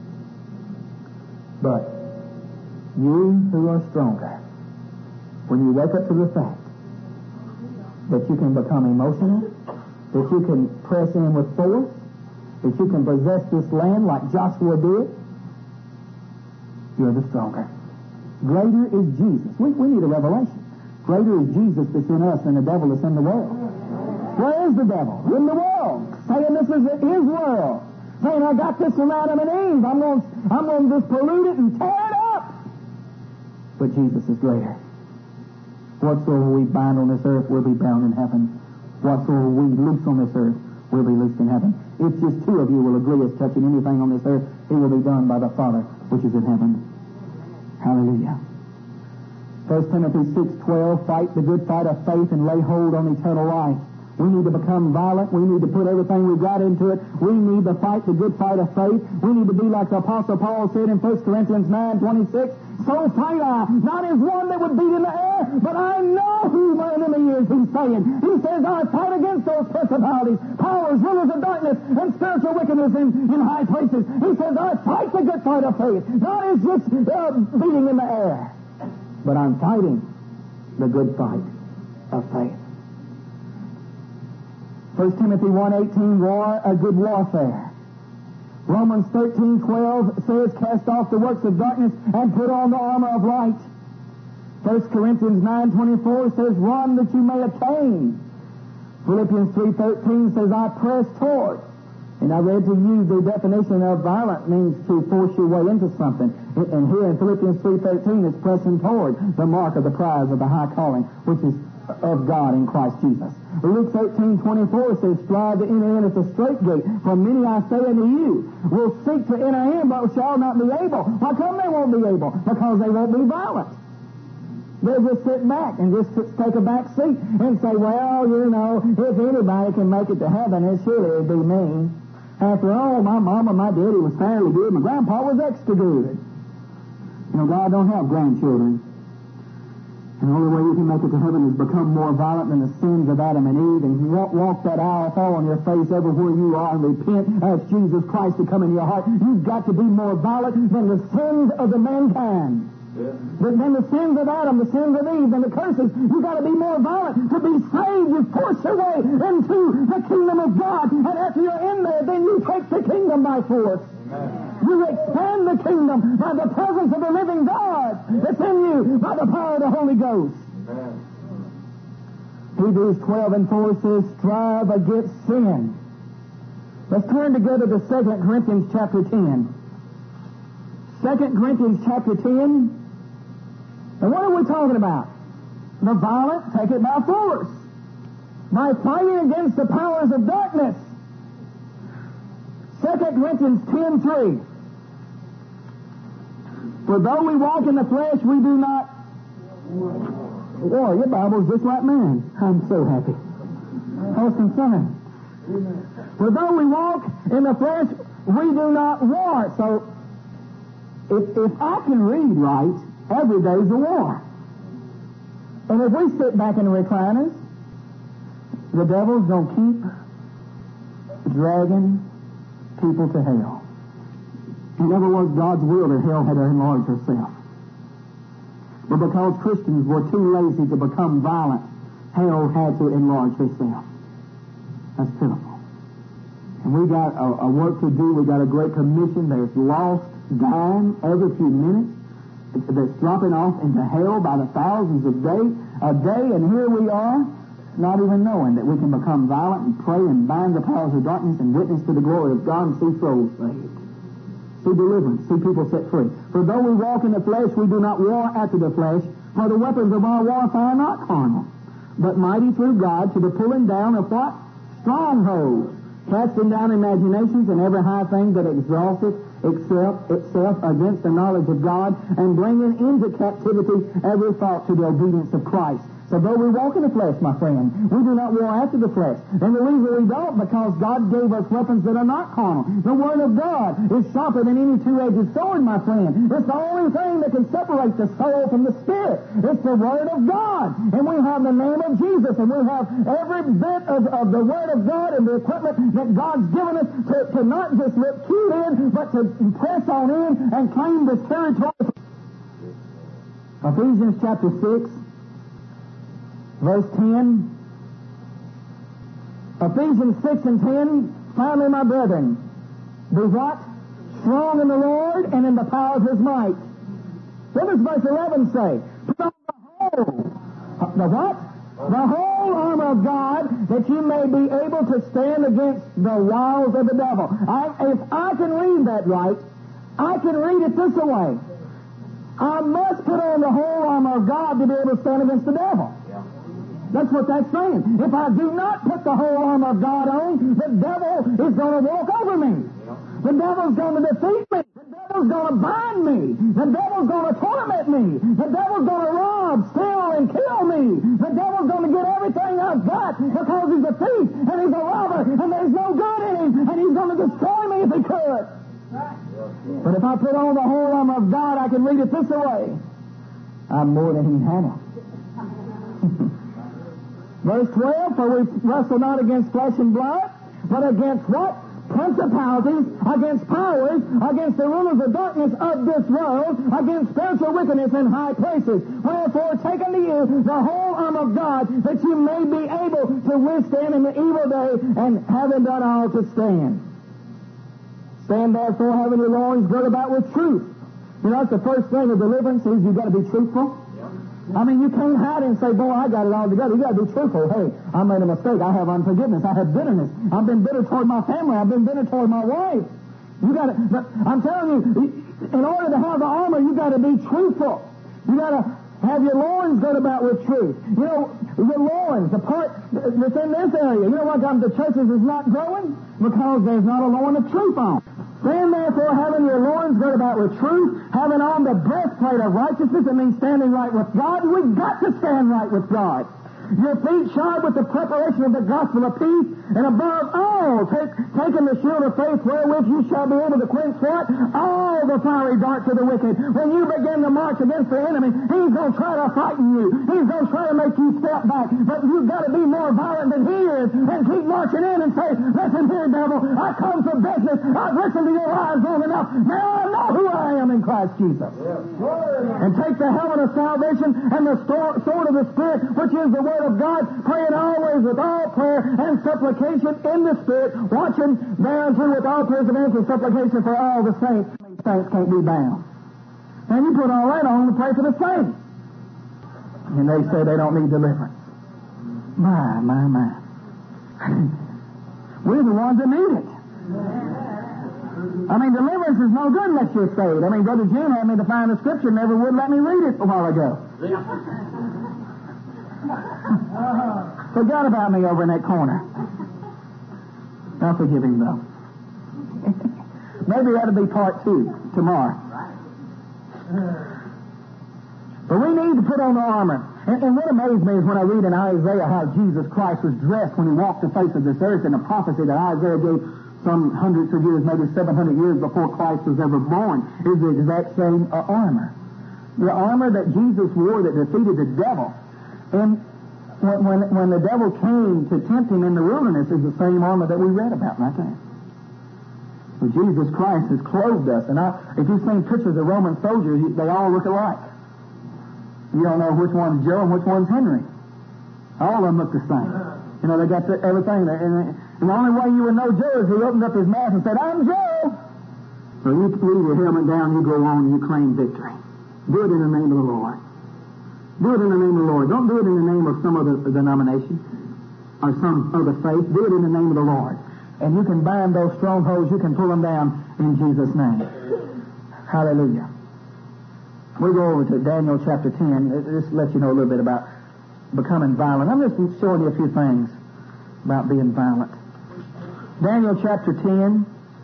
But you who are stronger, when you wake up to the fact that you can become emotional, that you can press in with force, that you can possess this land like Joshua did, you're the stronger. Greater is Jesus. We need a revelation. Greater is Jesus that's in us than the devil that's in the world. Where is the devil? In the world. Saying this is his world. Saying, I got this from Adam and Eve. I'm going to just pollute it and tear it up. But Jesus is greater. Whatsoever we bind on this earth will be bound in heaven. Whatsoever we loose on this earth will be loosed in heaven. If just two of you will agree as touching anything on this earth, it will be done by the Father which is in heaven. Hallelujah. 1 Timothy 6:12, fight the good fight of faith and lay hold on eternal life. We need to become violent. We need to put everything we've got into it. We need to fight the good fight of faith. We need to be like the Apostle Paul said in 1 Corinthians 9:26. So fight I, not as one that would beat in the air, but I know who my enemy is, he's saying. He says, I fight against those principalities, powers, rulers of darkness, and spiritual wickedness in high places. He says, I fight the good fight of faith, not as just beating in the air, but I'm fighting the good fight of faith. 1 Timothy 1:18, war a good warfare. Romans 13:12 says, cast off the works of darkness and put on the armor of light. 1 Corinthians 9:24 says, run that you may attain. Philippians 3:13 says, I press toward. And I read to you the definition of violent means to force your way into something. And here in Philippians 3:13 it's pressing toward the mark of the prize of the high calling, which is of God in Christ Jesus. Luke 13:24 says, strive to enter in at the straight gate, for many, I say unto you, will seek to enter in, but shall not be able. How come they won't be able? Because they won't be violent. They'll just sit back and just take a back seat and say, well, if anybody can make it to heaven, it surely would be me. After all, my mom and my daddy was fairly good. My grandpa was extra good. God don't have grandchildren. And the only way you can make it to heaven is become more violent than the sins of Adam and Eve, and walk that aisle, fall on your face everywhere you are, and repent, ask Jesus Christ to come in your heart. You've got to be more violent than the sins of the mankind. Yeah. Than the sins of Adam, the sins of Eve, and the curses. You've got to be more violent. To be saved, you force your way into the kingdom of God, and after you're in there, then you take the kingdom by force. Amen. You expand the kingdom by the presence of the living God that's in you, by the power of the Holy Ghost. Amen. Hebrews 12:4 says, strive against sin. Let's turn together to 2 Corinthians chapter 10. 2 Corinthians chapter 10. And what are we talking about? The violent take it by force. By fighting against the powers of darkness. 2 Corinthians 10:3. For though we walk in the flesh, we do not war. Your Bible's just like mine. I'm so happy. I was concerned. For though we walk in the flesh, we do not war. So, if I can read right, every day's a war. And if we sit back in the recliners, the devil's going to keep dragging people to hell. It never was God's will that hell had to enlarge herself. But because Christians were too lazy to become violent, hell had to enlarge herself. That's pitiful. And we got a work to do. We got a great commission. There's lost, dying every few minutes that's dropping off into hell by the thousands a day, and here we are, not even knowing that we can become violent and pray and bind the powers of darkness and witness to the glory of God and see souls saved. See deliverance, see people set free. For though we walk in the flesh, we do not war after the flesh, for the weapons of our warfare are not carnal, but mighty through God to the pulling down of what? Strongholds, casting down imaginations and every high thing that exalteth itself against the knowledge of God, and bringing into captivity every thought to the obedience of Christ. So though we walk in the flesh, my friend, we do not war after the flesh. And the reason we don't, because God gave us weapons that are not carnal. The Word of God is sharper than any two-edged sword, my friend. It's the only thing that can separate the soul from the spirit. It's the Word of God. And we have the name of Jesus, and we have every bit of the Word of God and the equipment that God's given us to not just look cute in, but to press on in and claim this territory. Ephesians chapter 6. Verse 10, Ephesians 6 and 10, finally, my brethren, be what? Strong in the Lord and in the power of His might. What does verse 11 say? Put on the what? The whole armor of God, that you may be able to stand against the wiles of the devil. If I can read that right, I can read it this way. I must put on the whole armor of God to be able to stand against the devil. That's what that's saying. If I do not put the whole armor of God on, the devil is going to walk over me. The devil's going to defeat me. The devil's going to bind me. The devil's going to torment me. The devil's going to rob, steal, and kill me. The devil's going to get everything I've got because he's a thief and he's a robber and there's no good in him, and he's going to destroy me if he could. But if I put on the whole armor of God, I can read it this way. I'm more than he had. Verse 12, for we wrestle not against flesh and blood, but against what? Principalities, against powers, against the rulers of darkness of this world, against spiritual wickedness in high places. Wherefore, take unto you the whole arm of God, that you may be able to withstand in the evil day, and having done all to stand. Stand therefore, having your loins girt about with truth. You know, that's the first thing of deliverance is you've got to be truthful. I mean, you can't hide and say, boy, I got it all together. You got to be truthful. Hey, I made a mistake. I have unforgiveness. I have bitterness. I've been bitter toward my family. I've been bitter toward my wife. You got to, I'm telling you, in order to have the armor, you got to be truthful. You got to have your loins girt about with truth. You know, the loins, the part that's in this area. You know what time the churches is not growing? Because there's not a loin of truth on. Stand therefore, having your loins girt about with truth, having on the breastplate of righteousness. It means standing right with God. We've got to stand right with God. Your feet shod with the preparation of the gospel of peace, and above all, taking the shield of faith, wherewith you shall be able to quench what? All the fiery darts of the wicked. When you begin to march against the enemy, he's going to try to frighten you. He's going to try to make you step back. But you've got to be more violent than he is, and keep marching in and say, listen here, devil, I come for business. I've listened to your lies long enough. Now I know who I am in Christ Jesus. And take the helmet of salvation and the sword of the Spirit, which is the word of God, praying always with all prayer and supplication in the Spirit, watching thereunto with all perseverance and supplication for all the saints. Saints can't be bound. And you put all that on to pray for the saints. And they say they don't need deliverance. My. We're the ones that need it. I mean, deliverance is no good unless you're saved. I mean, Brother Jim had me to find the scripture, never would let me read it a while ago. Forgot about me over in that corner. I'll forgive him, though. Maybe that'll be part 2 tomorrow. But we need to put on the armor. And what amazed me is when I read in Isaiah how Jesus Christ was dressed when he walked the face of this earth, and the prophecy that Isaiah gave some hundreds of years, maybe 700 years before Christ was ever born, is the exact same armor. The armor that Jesus wore that defeated the devil. And when the devil came to tempt him in the wilderness, is the same armor that we read about right there. So Jesus Christ has clothed us. And if you've seen pictures of Roman soldiers, they all look alike. You don't know which one's Joe and which one's Henry. All of them look the same. You know, they got everything there. And the only way you would know Joe is he opened up his mouth and said, "I'm Joe." So you leave your helmet down, you go on, and you claim victory. Do it in the name of the Lord. Do it in the name of the Lord. Don't do it in the name of some other denomination or some other faith. Do it in the name of the Lord. And you can bind those strongholds. You can pull them down in Jesus' name. Hallelujah. We'll go over to Daniel chapter 10. This lets you know a little bit about becoming violent. I'm just showing you a few things about being violent. Daniel chapter 10.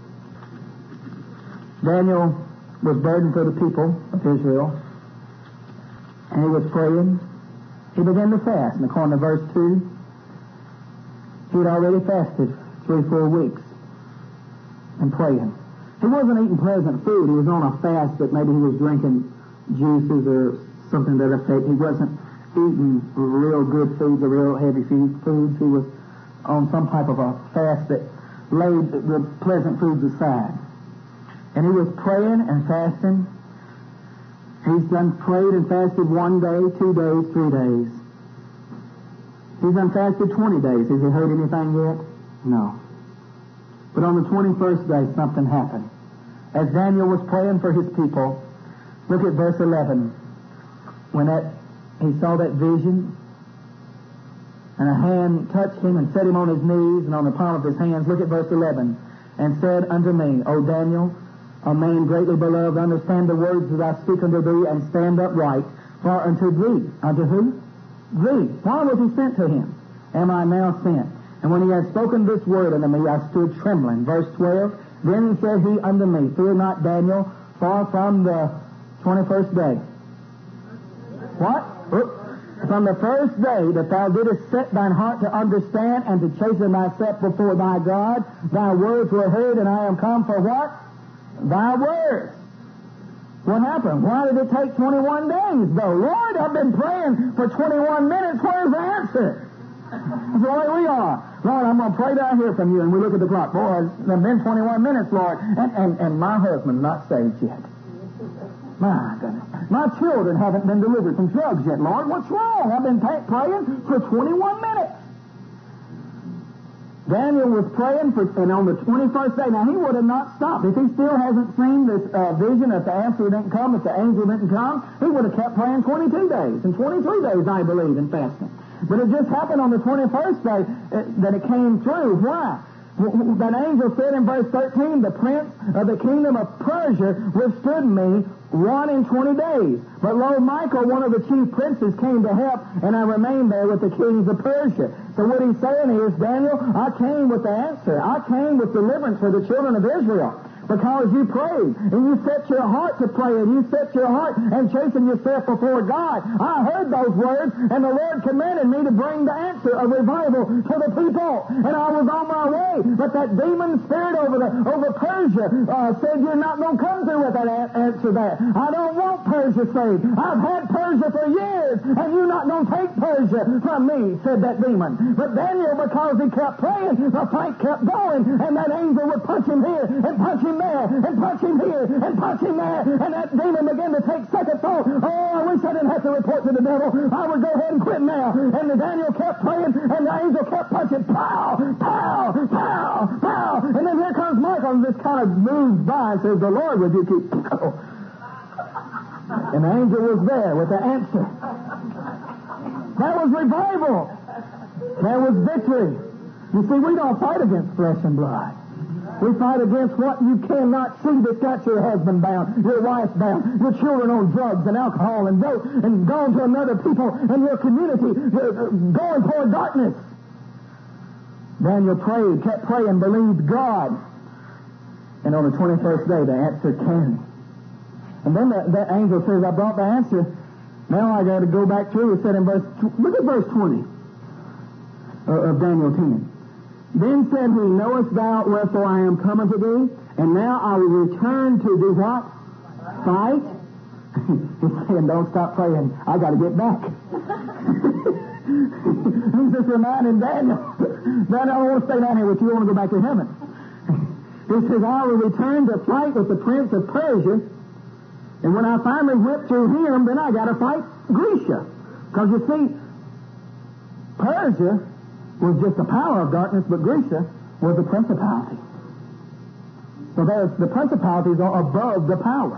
Daniel was burdened for the people of Israel. And he was praying. He began to fast. And according to verse 2, he had already fasted 3-4 weeks and praying. He wasn't eating pleasant food. He was on a fast, but maybe he was drinking juices or something to that effect. He wasn't eating real good foods or real heavy foods. He was on some type of a fast that laid the pleasant foods aside. And he was praying and fasting. He's done prayed and fasted 1 day, 2 days, 3 days. He's done fasted 20 days. Has he heard anything yet? No. But on the 21st day, something happened. As Daniel was praying for his people, look at verse 11. When he saw that vision, and a hand touched him and set him on his knees and on the palm of his hands. Look at verse 11. And said unto me, O Daniel, a man greatly beloved, understand the words that I speak unto thee, and stand upright. For unto thee, unto who? Thee. Why was he sent to him? Am I now sent? And when he had spoken this word unto me, I stood trembling. Verse 12. Then said he unto me, Fear not, Daniel, for from the 21st day. What? From the first day that thou didst set thine heart to understand and to chasten thyself before thy God, thy words were heard, and I am come for what? Thy words. What happened? Why did it take 21 days, though? Lord, I've been praying for 21 minutes. Where's the answer? That's the way we are. Lord, I'm going to pray till I hear from you. And we look at the clock. Boy, it's been 21 minutes, Lord. And my husband's not saved yet. My goodness. My children haven't been delivered from drugs yet, Lord. What's wrong? I've been praying for 21 minutes. Daniel was praying and on the 21st day. Now, he would have not stopped. If he still hasn't seen this vision, if the answer didn't come, if the angel didn't come, he would have kept praying 22 days. And 23 days, I believe, in fasting. But it just happened on the 21st day that it came through. Why? That angel said in verse 13, the prince of the kingdom of Persia withstood me 21 days. But lo, Michael, one of the chief princes, came to help, and I remained there with the kings of Persia. So what he's saying is, Daniel, I came with the answer. I came with deliverance for the children of Israel. Because you prayed, and you set your heart to pray, and you set your heart and chasten yourself before God. I heard those words, and the Lord commanded me to bring the answer of revival to the people. And I was on my way. But that demon spirit over Persia said, you're not going to come through with that answer there. I don't want Persia saved. I've had Persia for years, and you're not going to take Persia from me, said that demon. But Daniel, because he kept praying, the fight kept going, and that angel would punch him here and punch him there, and punch him here, and punch him there, and that demon began to take second thought. Oh, I wish I didn't have to report to the devil. I would go ahead and quit now. And the Daniel kept praying, and the angel kept punching. Pow! Pow! Pow! Pow! And then here comes Michael, and just kind of moves by and says, the Lord would you keep... And the angel was there with the answer. That was revival. That was victory. You see, we don't fight against flesh and blood. We fight against what you cannot see that's got your husband bound, your wife bound, your children on drugs and alcohol and dope and gone to another people in your community, going toward darkness. Daniel prayed, kept praying, believed God. And on the 21st day, the answer came. And then that angel says, I brought the answer. Now I got to go back through. It said in look at verse 20 of Daniel 10. Then said he, knowest thou wherefore I am come unto thee? And now I will return to do what? Fight? He's saying, don't stop praying. I got to get back. He's just reminding Daniel, I don't want to stay down here with you. I want to go back to heaven. He says, I will return to fight with the prince of Persia. And when I finally whip through him, then I got to fight Grecia. Because you see, Persia was just the power of darkness, but Grecia was the principality. So the principalities are above the power.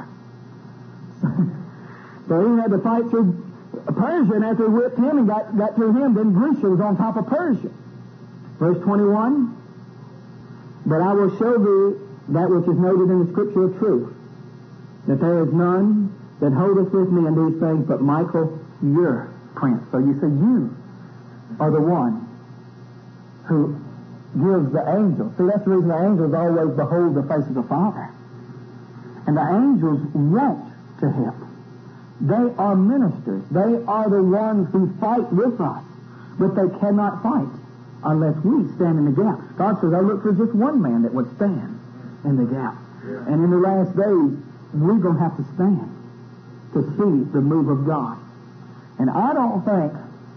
So he had to fight through Persia, and after he whipped him and got through him, then Grecia was on top of Persia. Verse 21, but I will show thee that which is noted in the Scripture of truth, that there is none that holdeth with me in these things but Michael, your prince. So you see, you are the one who gives the angels. See, that's the reason the angels always behold the face of the Father. And the angels want to help. They are ministers. They are the ones who fight with us. But they cannot fight unless we stand in the gap. God says, I look for just one man that would stand in the gap. Yeah. And in the last days, we're going to have to stand to see the move of God. And I don't think,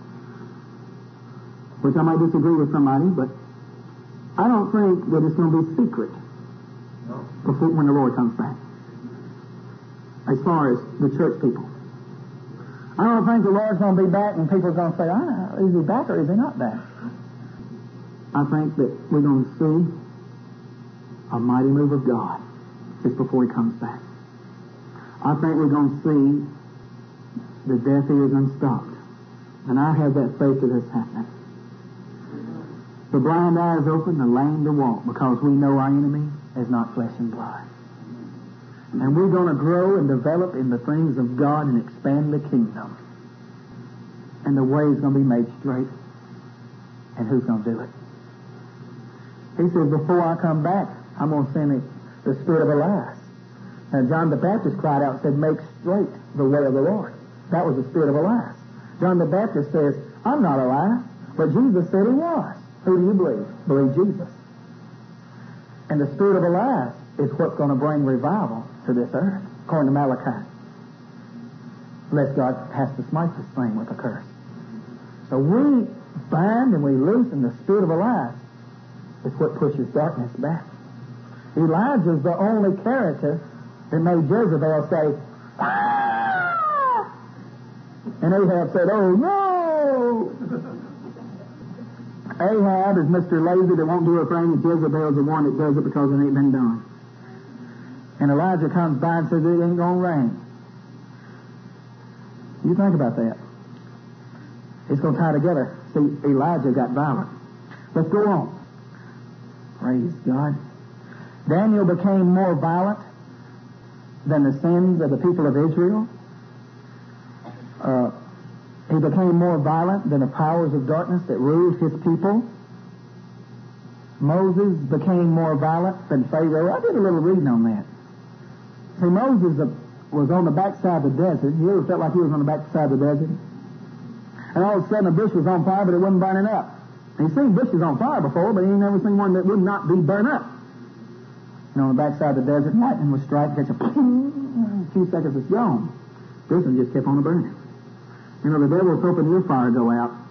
which I might disagree with somebody, but I don't think that it's going to be secret before when the Lord comes back. As far as the church people. I don't think the Lord's going to be back and people are going to say, is he back or is he not back? I think that we're going to see a mighty move of God just before he comes back. I think we're going to see the deaf ears unstopped. And I have that faith that it's happening. The blind eyes open, the lame to walk, because we know our enemy is not flesh and blood. And we're going to grow and develop in the things of God and expand the kingdom. And the way is going to be made straight. And who's going to do it? He says, before I come back, I'm going to send the Spirit of Elias. And John the Baptist cried out and said, make straight the way of the Lord. That was the Spirit of Elias. John the Baptist says, I'm not Elias, but Jesus said he was. Who do you believe? Believe Jesus. And the Spirit of Elias is what's going to bring revival to this earth, according to Malachi. Unless God has to smite this thing with a curse. So we bind and we loose, and the Spirit of Elias is what pushes darkness back. Elijah's the only character that made Jezebel say, ah! And Ahab said, oh no! Ahab is Mr. Lazy that won't do a thing, and Jezebel's the one that does it because it ain't been done. And Elijah comes by and says, it ain't going to rain. You think about that. It's going to tie together. See, Elijah got violent. Let's go on. Praise God. Daniel became more violent than the sins of the people of Israel. He became more violent than the powers of darkness that ruled his people. Moses became more violent than Pharaoh. I did a little reading on that. See, Moses was on the backside of the desert. He ever felt like he was on the backside of the desert? And all of a sudden a bush was on fire, but it wasn't burning up. And he's seen bushes on fire before, but he ain't never seen one that would not be burned up. And on the backside of the desert, lightning would strike, catch a few seconds, it's gone. This one just kept on burning. You know, the devil was hoping your fire would go out.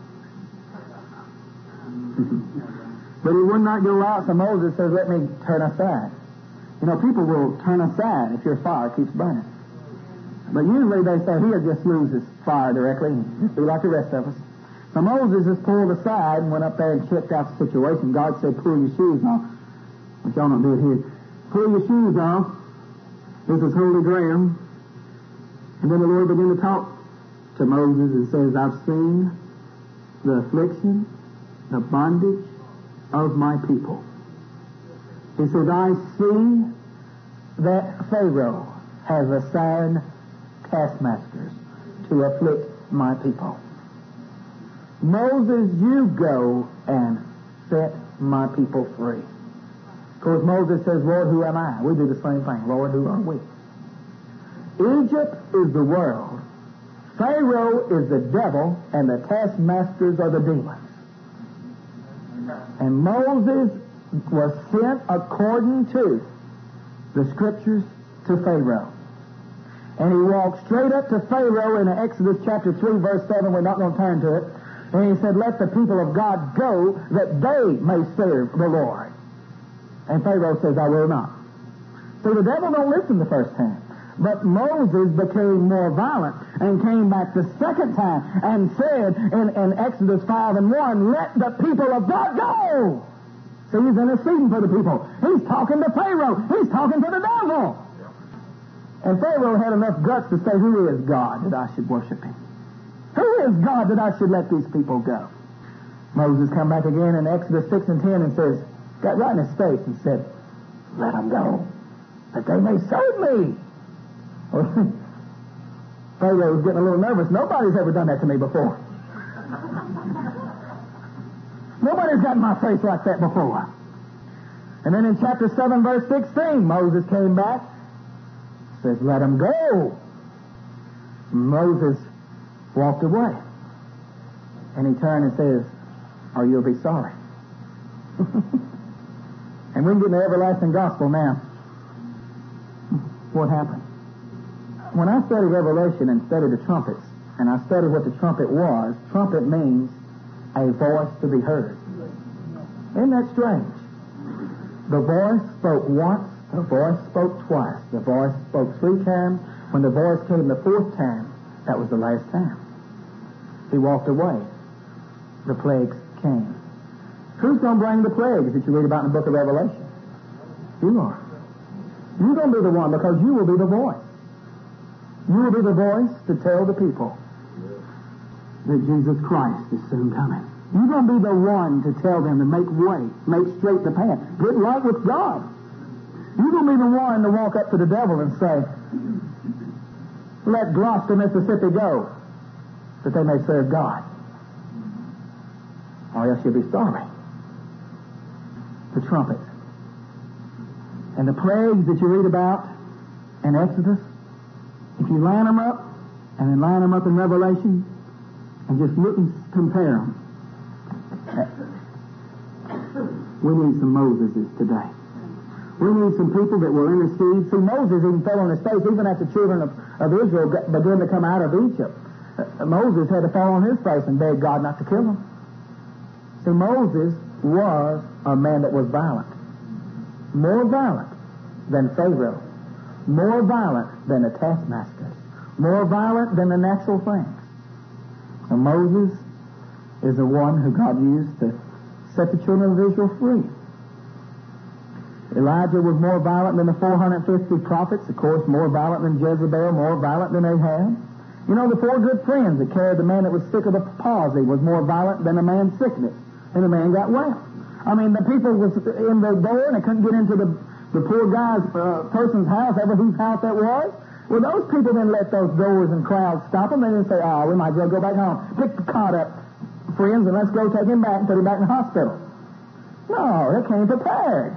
But he would not go out, so Moses says, let me turn aside. You know, people will turn aside if your fire keeps burning. But usually they say, he'll just lose his fire directly and just be like the rest of us. So Moses just pulled aside and went up there and checked out the situation. God said, pull your shoes off. But y'all don't do it here. Pull your shoes off. This is holy ground. And then the Lord began to talk to Moses and says, I've seen the affliction, the bondage of my people. He says, I see that Pharaoh has assigned taskmasters to afflict my people. Moses, you go and set my people free. Of course, Moses says, Lord, who am I? We do the same thing. Lord, who are we? Egypt is the world. Pharaoh is the devil, and the taskmasters are the demons. And Moses was sent according to the Scriptures to Pharaoh. And he walked straight up to Pharaoh in Exodus chapter 3, verse 7. We're not going to turn to it. And he said, let the people of God go that they may serve the Lord. And Pharaoh says, I will not. So the devil don't listen the first time. But Moses became more violent and came back the second time and said in Exodus 5:1, let the people of God go. So he's interceding for the people. He's talking to Pharaoh. He's talking to the devil. And Pharaoh had enough guts to say, who is God that I should worship him? Who is God that I should let these people go? Moses come back again in Exodus 6:10 and says, got right in his face and said, let them go, that they may serve me. Pharaoh was getting a little nervous. Nobody's ever done that to me before. Nobody's got in my face like that before. And then in chapter 7, verse 16, Moses came back, says, let him go. Moses walked away. And he turned and says, or you'll be sorry. And we can get in the everlasting gospel now. What happened? When I studied Revelation and studied the trumpets, and I studied what the trumpet was, trumpet means a voice to be heard. Isn't that strange? The voice spoke once, the voice spoke twice, the voice spoke 3 times. When the voice came the 4th time, that was the last time. He walked away. The plagues came. Who's going to bring the plagues that you read about in the book of Revelation? You are. You're going to be the one because you will be the voice. You will be the voice to tell the people that Jesus Christ is soon coming. You're going to be the one to tell them to make way, make straight the path, get right with God. You're going to be the one to walk up to the devil and say, let Gloucester, Mississippi go, that they may serve God. Or else you'll be starving. The trumpets. And the plagues that you read about in Exodus, if you line them up and then line them up in Revelation and just look and compare them, we need some Moseses today. We need some people that will intercede. See, Moses even fell on his face even after the children of Israel began to come out of Egypt. Moses had to fall on his face and beg God not to kill them. See, Moses was a man that was violent. More violent than Pharaoh. More violent than the taskmasters. More violent than the natural things. And Moses is the one who God used to set the children of Israel free. Elijah was more violent than the 450 prophets. Of course, more violent than Jezebel, more violent than Ahab. You know, the 4 good friends that carried the man that was sick of the palsy was more violent than the man's sickness. And the man got well. I mean, the people was in the door and they couldn't get into the poor guy's person's house, ever whose house that was. Well, those people didn't let those doors and crowds stop them. They didn't say, we might as well go back home. Pick the cot up, friends, and let's go take him back and put him back in the hospital. No, they came prepared.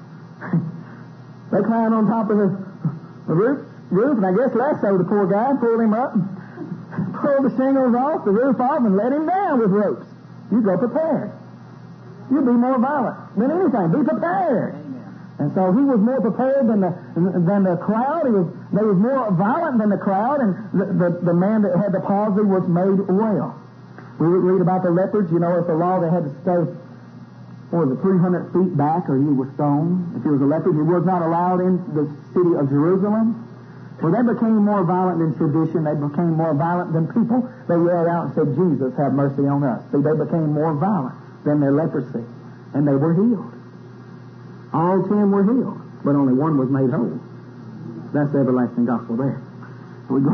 They climbed on top of the roof, and I guess lassoed the poor guy, pulled him up, pulled the shingles off, the roof off, and let him down with ropes. You go prepared. You'll be more violent than anything. Be prepared. And so he was more prepared than the crowd. They was more violent than the crowd, and the man that had the palsy was made well. We read about the leopards. You know, it's a law they had to stay, 300 feet back or he was stoned. If he was a leopard, he was not allowed in the city of Jerusalem. Well, they became more violent than tradition. They became more violent than people. They yelled out and said, Jesus, have mercy on us. See, they became more violent than their leprosy. And they were healed. All 10 were healed, but only one was made whole. That's the everlasting gospel there. Here we go.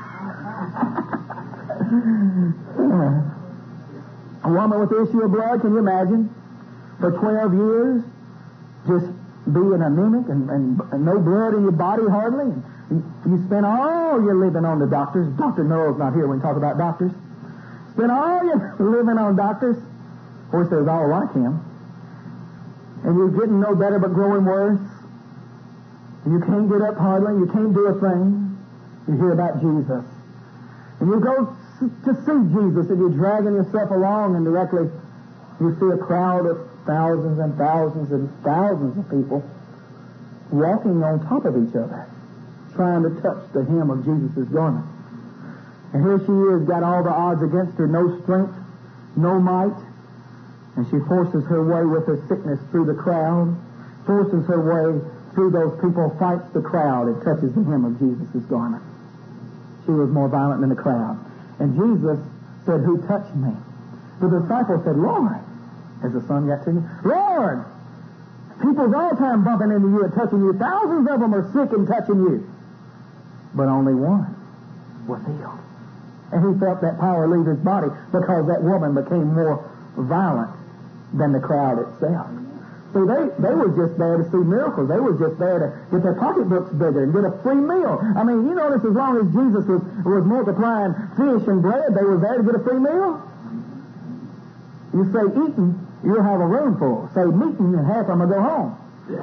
A woman with the issue of blood, can you imagine? For 12 years, just being anemic and no blood in your body hardly. And you spend all your living on the doctors. Dr. Noel's not here when we talk about doctors. Spend all your living on doctors. Of course, there's all like him. And you're getting no better but growing worse. And you can't get up hardly. You can't do a thing. You hear about Jesus. And you go to see Jesus and you're dragging yourself along and directly you see a crowd of thousands and thousands and thousands of people walking on top of each other, trying to touch the hem of Jesus' garment. And here she is, got all the odds against her, no strength, no might, and she forces her way with her sickness through the crowd, forces her way through those people, fights the crowd, and touches the hem of Jesus' garment. She was more violent than the crowd. And Jesus said, "Who touched me?" The disciples said, "Lord," as the son got to you, "Lord, people's all the time bumping into you and touching you. Thousands of them are sick and touching you." But only one was healed. And he felt that power leave his body because that woman became more violent than the crowd itself. So they were just there to see miracles. They were just there to get their pocketbooks bigger and get a free meal. I mean, you notice as long as Jesus was multiplying fish and bread, they were there to get a free meal. You say eating, you'll have a room full. Say meeting, and half of them will go home.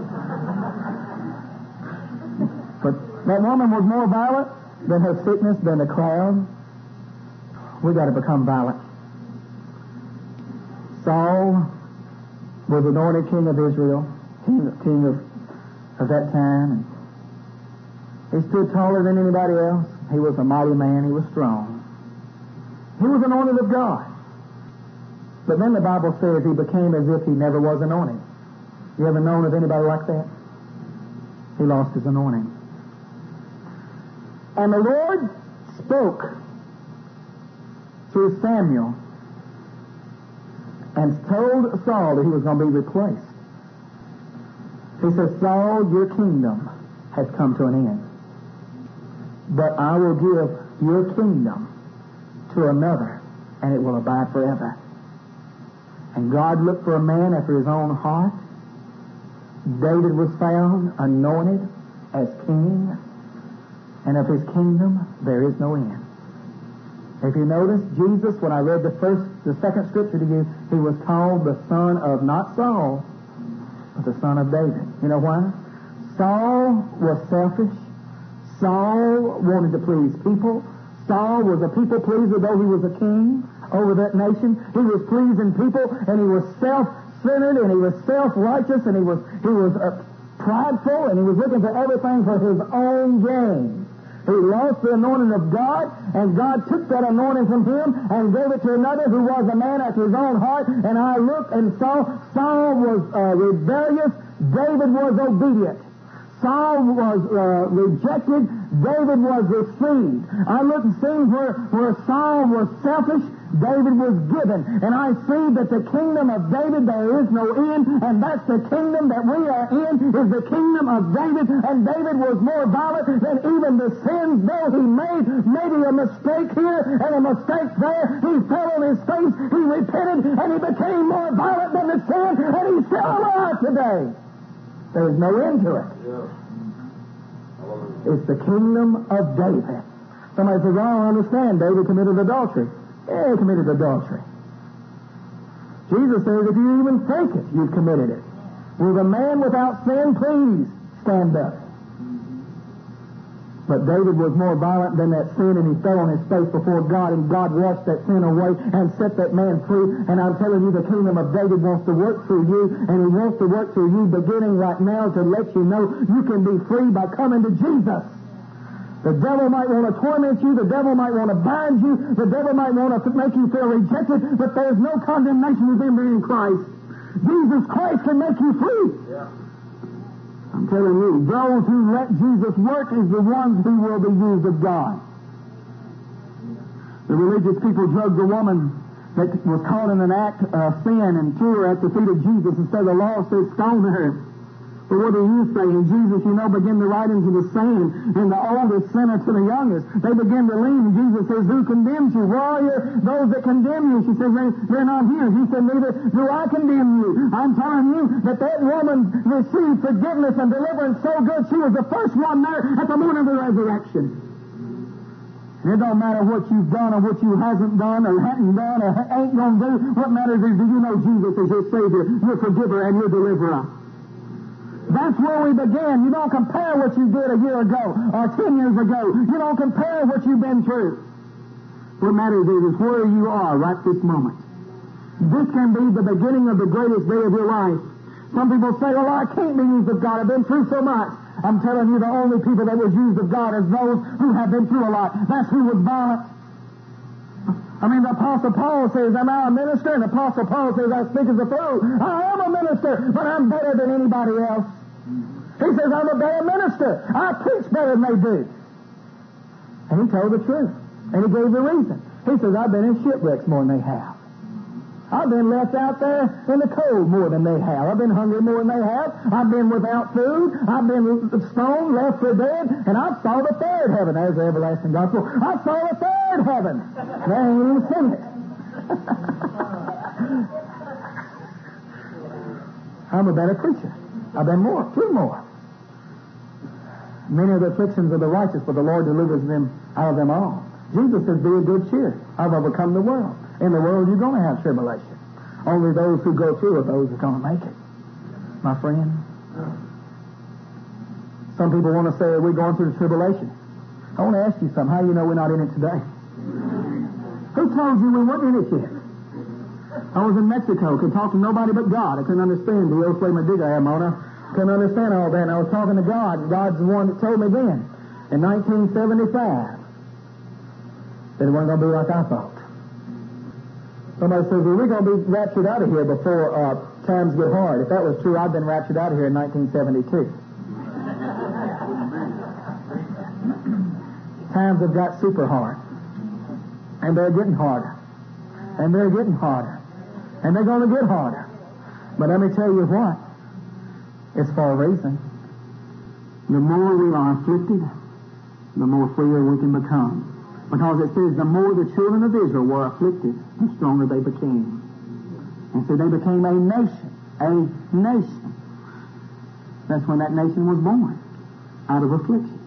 But that woman was more violent than her sickness, than the crowd. We got to become violent. Saul was anointed king of Israel, king of that time. And he stood taller than anybody else. He was a mighty man. He was strong. He was anointed of God. But then the Bible says he became as if he never was anointed. You ever known of anybody like that? He lost his anointing. And the Lord spoke through Samuel and told Saul that he was going to be replaced. He says, "Saul, your kingdom has come to an end. But I will give your kingdom to another, and it will abide forever." And God looked for a man after his own heart. David was found anointed as king, and of his kingdom there is no end. If you notice, Jesus, when I read the second scripture to you, he was called the son of not Saul, but the son of David. You know why? Saul was selfish. Saul wanted to please people. Saul was a people pleaser, though he was a king over that nation. He was pleasing people, and he was self-centered, and he was self-righteous, and he was prideful, and he was looking for everything for his own gain. He lost the anointing of God, and God took that anointing from him and gave it to another who was a man after his own heart. And I looked and saw Saul was rebellious, David was obedient. Saul was rejected, David was received. I looked and seen where Saul was selfish, David was given. And I see that the kingdom of David, there is no end, and that's the kingdom that we are in, is the kingdom of David. And David was more violent than even the sins, though he made maybe a mistake here and a mistake there. He fell on his face, he repented, and he became more violent than the sin, and he's still alive today. There's no end to it. It's the kingdom of David. Somebody says, "I don't understand. David committed adultery." Yeah, he committed adultery. Jesus says, if you even think it, you've committed it. Will the man without sin please stand up? But David was more violent than that sin, and he fell on his face before God, and God washed that sin away and set that man free. And I'm telling you, the kingdom of David wants to work through you, and he wants to work through you beginning right now to let you know you can be free by coming to Jesus. The devil might want to torment you, the devil might want to bind you, the devil might want to make you feel rejected, but there's no condemnation within me in Christ. Jesus Christ can make you free. Yeah. I'm telling you, those who let Jesus work is the ones who will be used of God. The religious people drugged a woman that was caught in an act of sin and threw her at the feet of Jesus, and so the law says stone her. But what do you say? And Jesus, began to write into the sand, and the oldest sinner to the youngest. They begin to lean, and Jesus says, "Who condemns you? Where are those that condemn you?" She says, "They're not here." He said, "Neither do I condemn you. I'm telling you that woman received forgiveness and deliverance so good, she was the first one there at the morning of the resurrection." And it don't matter what you've done or what you hasn't done or hadn't done or ain't going to do. What matters is, do you know Jesus is your Savior, your forgiver, and your deliverer? That's where we begin. You don't compare what you did a year ago or 10 years ago. You don't compare what you've been through. What matters is where you are right this moment. This can be the beginning of the greatest day of your life. Some people say, "Well, I can't be used of God. I've been through so much." I'm telling you, the only people that was used of God is those who have been through a lot. That's who was violent. I mean, the Apostle Paul says, am I a minister? And the Apostle Paul says, I speak as a fool. I am a minister, but I'm better than anybody else. He says, I'm a better minister. I preach better than they do. And he told the truth. And he gave the reason. He says, I've been in shipwrecks more than they have. I've been left out there in the cold more than they have. I've been hungry more than they have. I've been without food. I've been stoned, left for dead. And I saw the third heaven. There's the everlasting gospel. I saw the third heaven. They ain't even seen it. I'm a better preacher. I've been more, two more. Many of the afflictions of the righteous, but the Lord delivers them out of them all. Jesus says, be of good cheer. I've overcome the world. In the world, you're going to have tribulation. Only those who go through are those who are going to make it. My friend, some people want to say, we're going through the tribulation. I want to ask you something. How do you know we're not in it today? Who told you we weren't in it yet? I was in Mexico, could talk to nobody but God. I couldn't understand the Dios Medina Hermona. Couldn't understand all that. And I was talking to God. God's the one that told me then, in 1975, that it wasn't going to be like I thought. Somebody says, well, we're going to be raptured out of here before times get hard. If that was true, I'd been raptured out of here in 1972. Times have got super hard. And they're getting harder. And they're getting harder. And they're going to get harder. But let me tell you what. It's for a reason. The more we are afflicted, the more freer we can become. Because it says the more the children of Israel were afflicted, the stronger they became. And so they became a nation. A nation. That's when that nation was born. Out of affliction.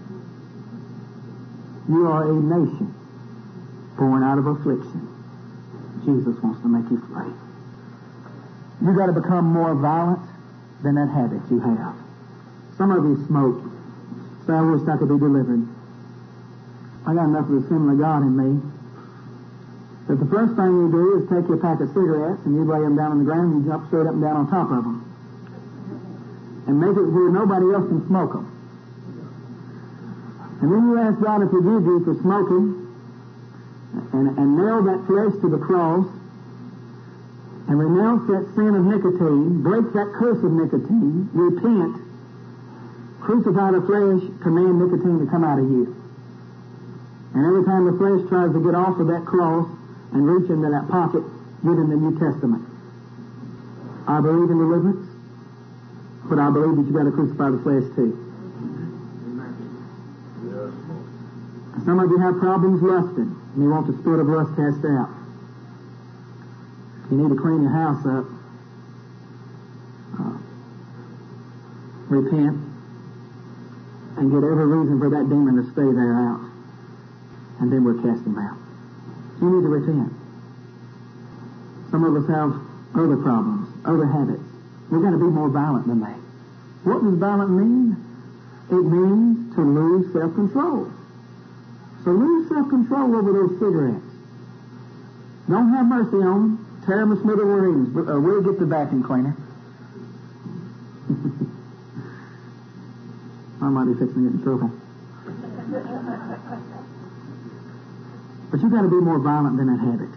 You are a nation born out of affliction. Jesus wants to make you free. You've got to become more violent than that habit you have. Some of you smoke. Say, I wish I could be delivered. I got enough of the Assembly of God in me that the first thing you do is take your pack of cigarettes and you lay them down on the ground and you jump straight up and down on top of them and make it where nobody else can smoke them. And then you ask God to forgive you for smoking and nail that flesh to the cross and renounce that sin of nicotine, break that curse of nicotine, repent, crucify the flesh, command nicotine to come out of you. And every time the flesh tries to get off of that cross and reach into that pocket, get in the New Testament. I believe in deliverance, but I believe that you've got to crucify the flesh too. Some of you have problems lusting, and you want the spirit of lust cast out. You need to clean your house up. Repent, and get every reason for that demon to stay there out. And then we'll cast him out. You need to repent. Some of us have other problems, other habits. We've got to be more violent than that. What does violent mean? It means to lose self-control. So lose self-control over those cigarettes. Don't have mercy on them. Tear them to smithereens. We'll get the vacuum cleaner. I might be fixing to get in trouble. But you've got to be more violent than that habit.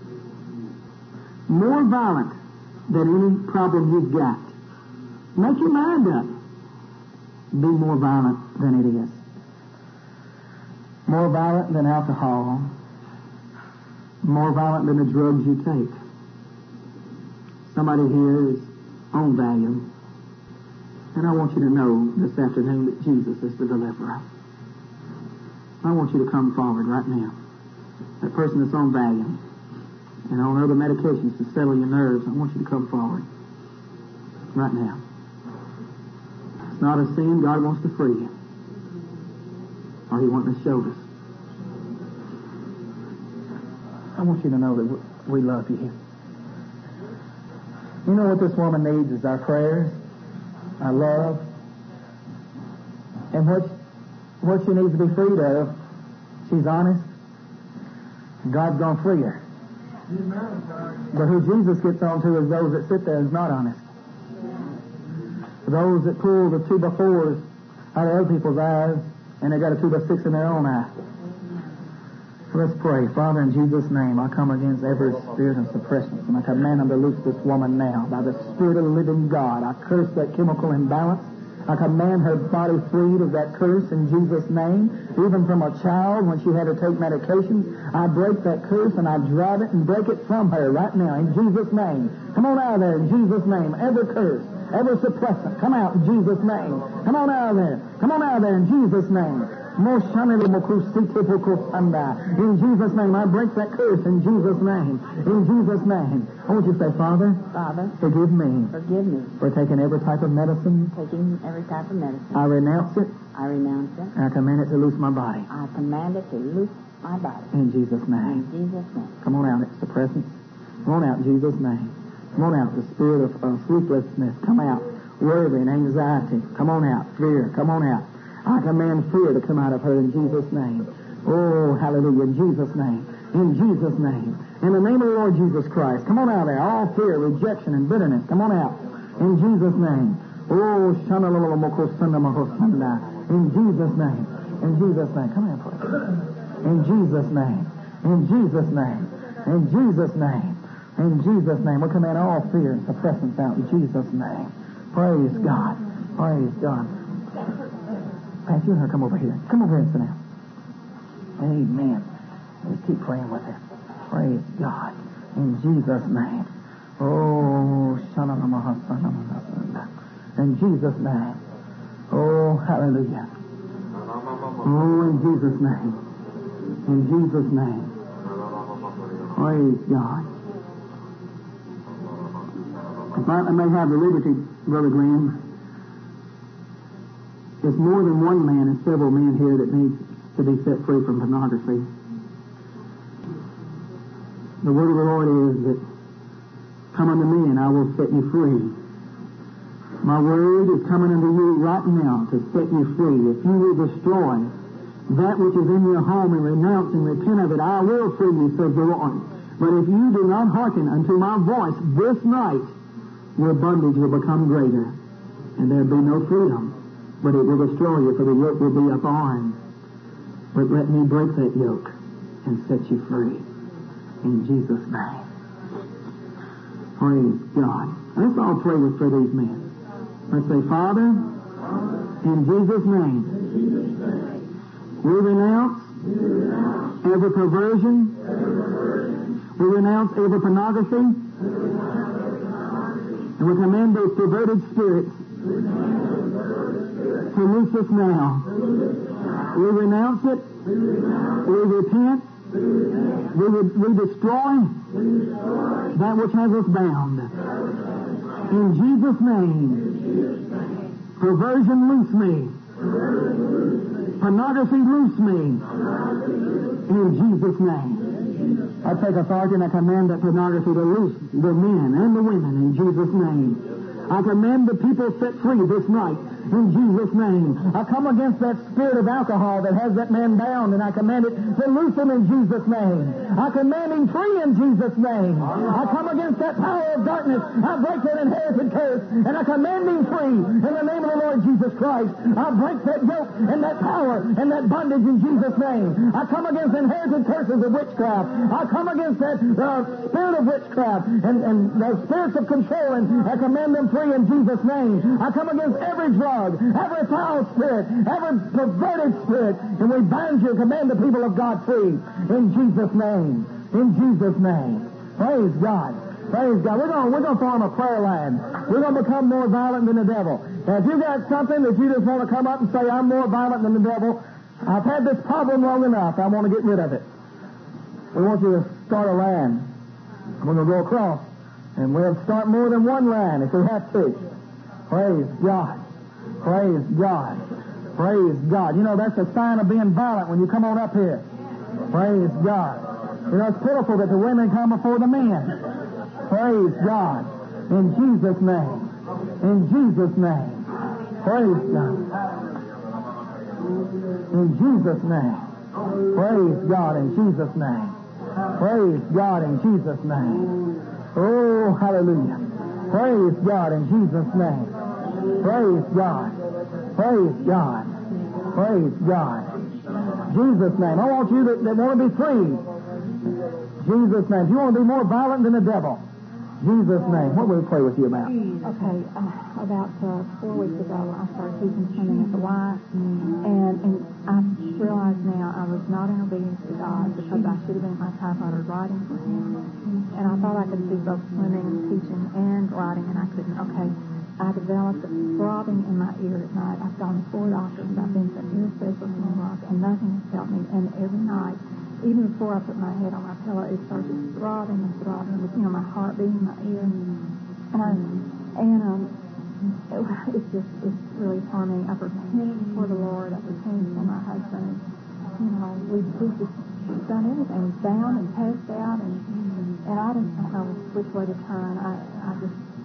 More violent than any problem you've got. Make your mind up. Be more violent than it is. More violent than alcohol. More violent than the drugs you take. Somebody here is on Valium. And I want you to know this afternoon that Jesus is the deliverer. I want you to come forward right now. That person that's on Valium and on other medications to settle your nerves, I want you to come forward right now. It's not a sin. God wants to free you. Or He wants to show us. I want you to know that we love you. You know what this woman needs is our prayers, our love, and what she needs to be freed of. She's honest. God's going to free her. But who Jesus gets on to is those that sit there and is not honest. Those that pull the 2x4s out of other people's eyes and they got a 2x6 in their own eye. Let's pray. Father, in Jesus' name, I come against every spirit of suppression, and I command them to loose this woman now. By the Spirit of the living God, I curse that chemical imbalance. I command her body freed of that curse in Jesus' name. Even from a child, when she had to take medications, I break that curse and I drive it and break it from her right now in Jesus' name. Come on out of there in Jesus' name. Every curse, every suppressant, come out in Jesus' name. Come on out of there. Come on out of there in Jesus' name. In Jesus' name, I break that curse in Jesus' name. In Jesus' name. I want you to say, Father, forgive me for taking every type of medicine. I renounce it. And I command it to loose my body. In Jesus' name. Come on out, suppressants. Come on out in Jesus' name. Come on out, the spirit of sleeplessness. Come out. Worry and anxiety. Come on out. Fear. Come on out. I command fear to come out of her in Jesus' name. Oh, hallelujah. In Jesus' name. In Jesus' name. In the name of the Lord Jesus Christ. Come on out there. All fear, rejection, and bitterness. Come on out. In Jesus' name. Oh, in Jesus' name. In Jesus' name. Come here, please. In Jesus' name. In Jesus' name. In Jesus' name. In Jesus' name. We command all fear and suppressants out in Jesus' name. Praise God. Praise God. Pat, you and her come over here. Come over here and sit down. Amen. Just keep praying with her. Praise God. In Jesus' name. Oh, in Jesus' name. Oh, hallelujah. Oh, in Jesus' name. In Jesus' name. Praise God. If I may have the liberty, Brother Graham, there's more than one man and several men here that needs to be set free from pornography. The word of the Lord is that, come unto me and I will set you free. My word is coming unto you right now to set you free. If you will destroy that which is in your home and renounce and repent of it, I will free you, says the Lord. But if you do not hearken unto my voice this night, your bondage will become greater, and there will be no freedom. But it will destroy you, for the yoke will be a thorn. But let me break that yoke and set you free. In Jesus' name. Praise God. Let's all pray for these men. Let's say, Father, in Jesus' name, we renounce every perversion. We renounce every pornography. And we command those perverted spirits to loose us now. We renounce it. We repent. We destroy that which has us bound. In Jesus' name. Perversion, loose me. Pornography, loose me. In Jesus' name. I take authority and I command that pornography to loose the men and the women in Jesus' name. I command the people set free this night in Jesus' name. I come against that spirit of alcohol that has that man bound, and I command it to loose him in Jesus' name. I command him free in Jesus' name. I come against that power of darkness. I break that inherited curse, and I command him free in the name of the Lord Jesus Christ. I break that yoke and that power and that bondage in Jesus' name. I come against inherited curses of witchcraft. I come against that spirit of witchcraft and the spirits of control, and I command them free in Jesus' name. I come against every drug, every foul spirit, every perverted spirit, and we bind you and command the people of God free in Jesus' name. In Jesus' name. Praise God. Praise God. We're going to form a prayer line. We're going to become more violent than the devil. Now, if you got something that you just want to come up and say, I'm more violent than the devil, I've had this problem long enough, I want to get rid of it. We want you to start a line. We're going to go across. And we'll start more than one line if we have to. Praise God. Praise God. Praise God. You know, that's a sign of being violent when you come on up here. Praise God. You know, it's pitiful that the women come before the men. Praise God. In Jesus' name. In Jesus' name. Praise God. In Jesus' name. Praise God in Jesus' name. Praise God in Jesus' name. Oh, hallelujah. Praise God in Jesus' name. Praise God. Praise God. Praise God. Jesus' name. I want you that want to be free. Jesus' name. If you want to be more violent than the devil, Jesus' name. What will we pray with you about? Okay, about 4 weeks ago, I started teaching swimming at the Y, and I realize now I was not in obedience to God because I should have been at my typewriter writing for Him. And I thought I could do both swimming, teaching, and writing, and I couldn't. Okay, I developed a throbbing in my ear at night. I've gone to 4 doctors. I've been to an ear specialist in New York, and nothing has helped me. And every night, even before I put my head on my pillow, it starts just throbbing and throbbing with, my heart beating in my ear. It's really harming. I've repented for the Lord. I've repented for my husband. We've just done everything. He's bound and passed out, and I just don't know which way to turn. I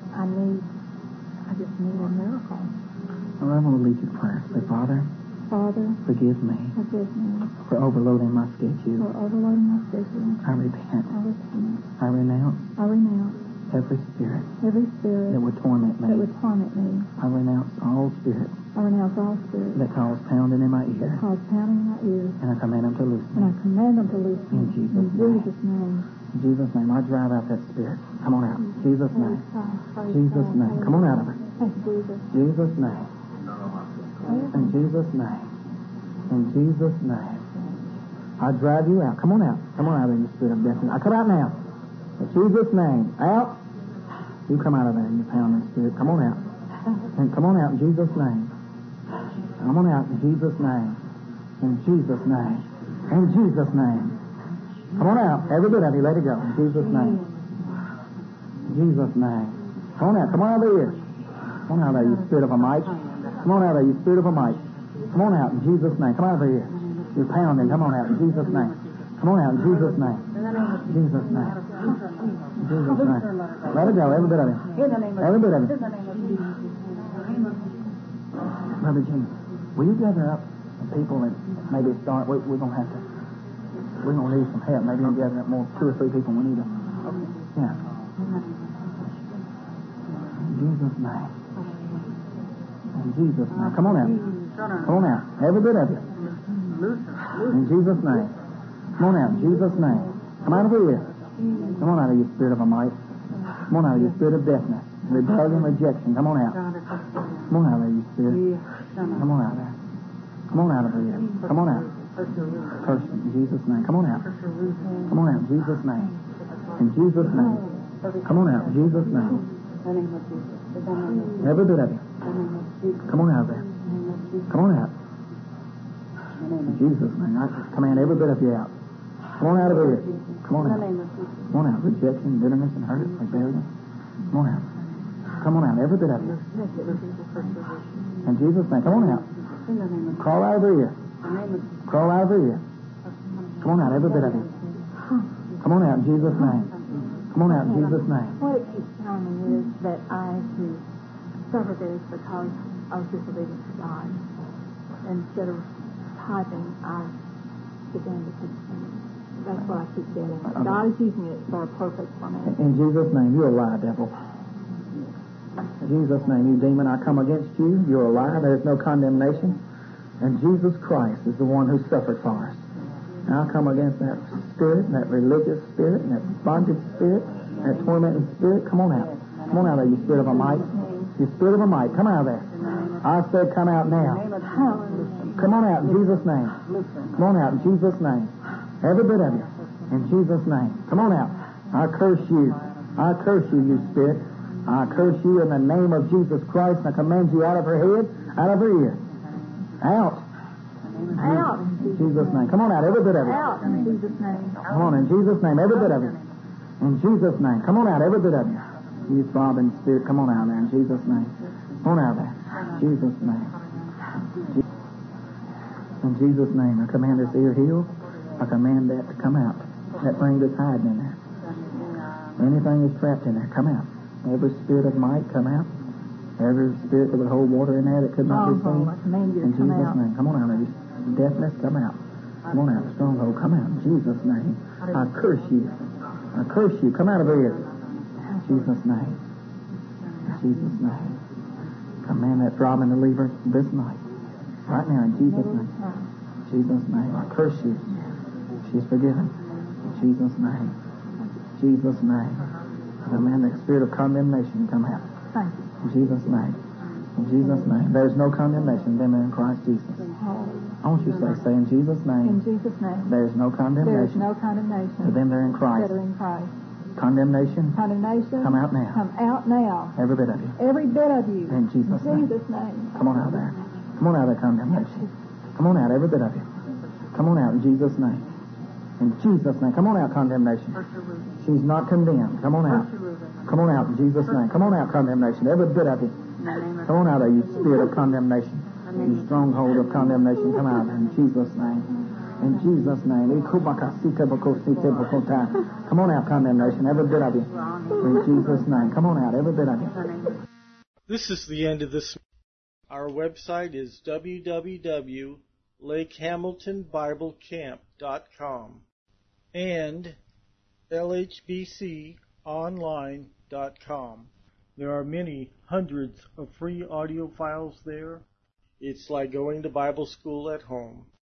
just need a miracle. Well, I want to lead you to prayer. Say, Father, forgive me for overloading my schedule. I repent. I renounce every spirit that would torment me. I renounce all spirits that cause pounding in my ear. And I command them to loosen. In Jesus' name. In Jesus' name. I drive out that spirit. Come on out. Jesus' name. Jesus' name. Come on out of her. Jesus' name. In Jesus' name. In Jesus' name. I drive you out. Come on out. Come on out of the spirit of deafness. I come out now. In Jesus' name. Out. You come out of there, you pounding spirit. Come on out. And come on out in Jesus' name. Come on out in Jesus' name. In Jesus' name. In Jesus' name. Come on out. Every bit of you, let it go. In Jesus' name. In Jesus' name. Come on out. Come on out of here. Come on out of there, you spirit of a mic. Come on out of there, you spirit of a mic. Come on out in Jesus' name. Come out of here. You're pounding. Come on out in Jesus' name. Come on out in Jesus' name. Jesus' name. Jesus' name. Let it go, every bit of it. Every bit of it. Brother Jimmy, will you gather up some people and maybe start? We're going to have to. We're going to need some help. Maybe you'll gather up more, 2 or 3 people. We need to. Yeah. In Jesus' name. In Jesus' name. Come on out. Come on out. Every bit of it. In Jesus' name. Come on out. In Jesus' name. Come out of here. Come on out of your spirit of a might. Come on out of your spirit of deafness, rebellion, rejection. Come on out. Come on out of your spirit. Come on out there. Come on out of here. Come on out. Curse in Jesus' name. Come on out. Come on out in Jesus' name. In Jesus' name. Come on out in Jesus' name. Every bit of you. Come on out there. Come on out. In Jesus' name. I command every bit of you out. Come on out of here. Come on out. Come on out. Rejection, bitterness, and hurt, rebellion. Come on out. Come on out. Every bit of you. In Jesus' name. Come on out. Crawl out of here. Crawl out of here. Come on out. Every bit of you. Come on out in Jesus' name. Come on out in Jesus' name. What it keeps telling me is that I have to suffer this because I was disobedient to God. Instead of typing, I began to teach swimming. That's what I keep getting. God is using it for a purpose for me. In Jesus' name, you're a lie, devil. In Jesus' name, you demon, I come against you. You're a lie. There's no condemnation. And Jesus Christ is the one who suffered for us. Now I come against that spirit, that religious spirit, and that bondage spirit, that tormenting spirit. Come on out. Come on out of there, you spirit of a might. You spirit of a might. Come out of there. I said come out now. Come on out in Jesus' name. Come on out in Jesus' name. Every bit of you. In Jesus' name. Come on out. I curse you. I curse you, you spirit. I curse you in the name of Jesus Christ, and I command you out of her head, out of her ear. Out. Out. In Jesus' name. Come on out, every bit of it. Out in Jesus' name. Come on, in Jesus' name, every bit of it. In Jesus' name. Come on out, every bit of you. You throbbing spirit, come on out there, in Jesus' name. Come on out there. Jesus' name. In Jesus' name, I command this ear healed. I command that to come out. That thing that's hiding in there. Anything that's trapped in there, come out. Every spirit of might, come out. Every spirit that would hold water in there that could not be seen. In Jesus' name. Come on out there. Deafness, come out. Come on out. Stronghold, come out. In Jesus' name. I curse you. I curse you. Come out of here. In Jesus' name. In Jesus' name. Command that throbbing to leave her this night. Right now, in Jesus' name. Jesus' name. I curse you. She's forgiven. In Jesus' name. Jesus' name. Amen. The spirit of condemnation come out. Thank you. In Jesus' name. In Jesus' name. There is no condemnation. Them in Christ Jesus. I want you to say in Jesus' name. In Jesus' name. There is no condemnation. There is no condemnation. To them that are in Christ. That are in Christ. Condemnation. Condemnation. Come out now. Come out now. Every bit of you. Every bit of you. In Jesus' name. Jesus' name. Come on out there. Come on out of condemnation. Come on out, every bit of you. Come on out in Jesus' name. In Jesus' name. Come on out, condemnation. She's not condemned. Come on out. Come on out in Jesus' name. Come on out, condemnation. Every bit of you. Come on out, you spirit of condemnation. You stronghold of condemnation. Come out in Jesus' name. In Jesus' name. Come on out, condemnation. Every bit of you. In Jesus' name. Come on out, every bit of you. This is the end of this. Our website is www.lakehamiltonbiblecamp.com and lhbconline.com. There are many hundreds of free audio files there. It's like going to Bible school at home.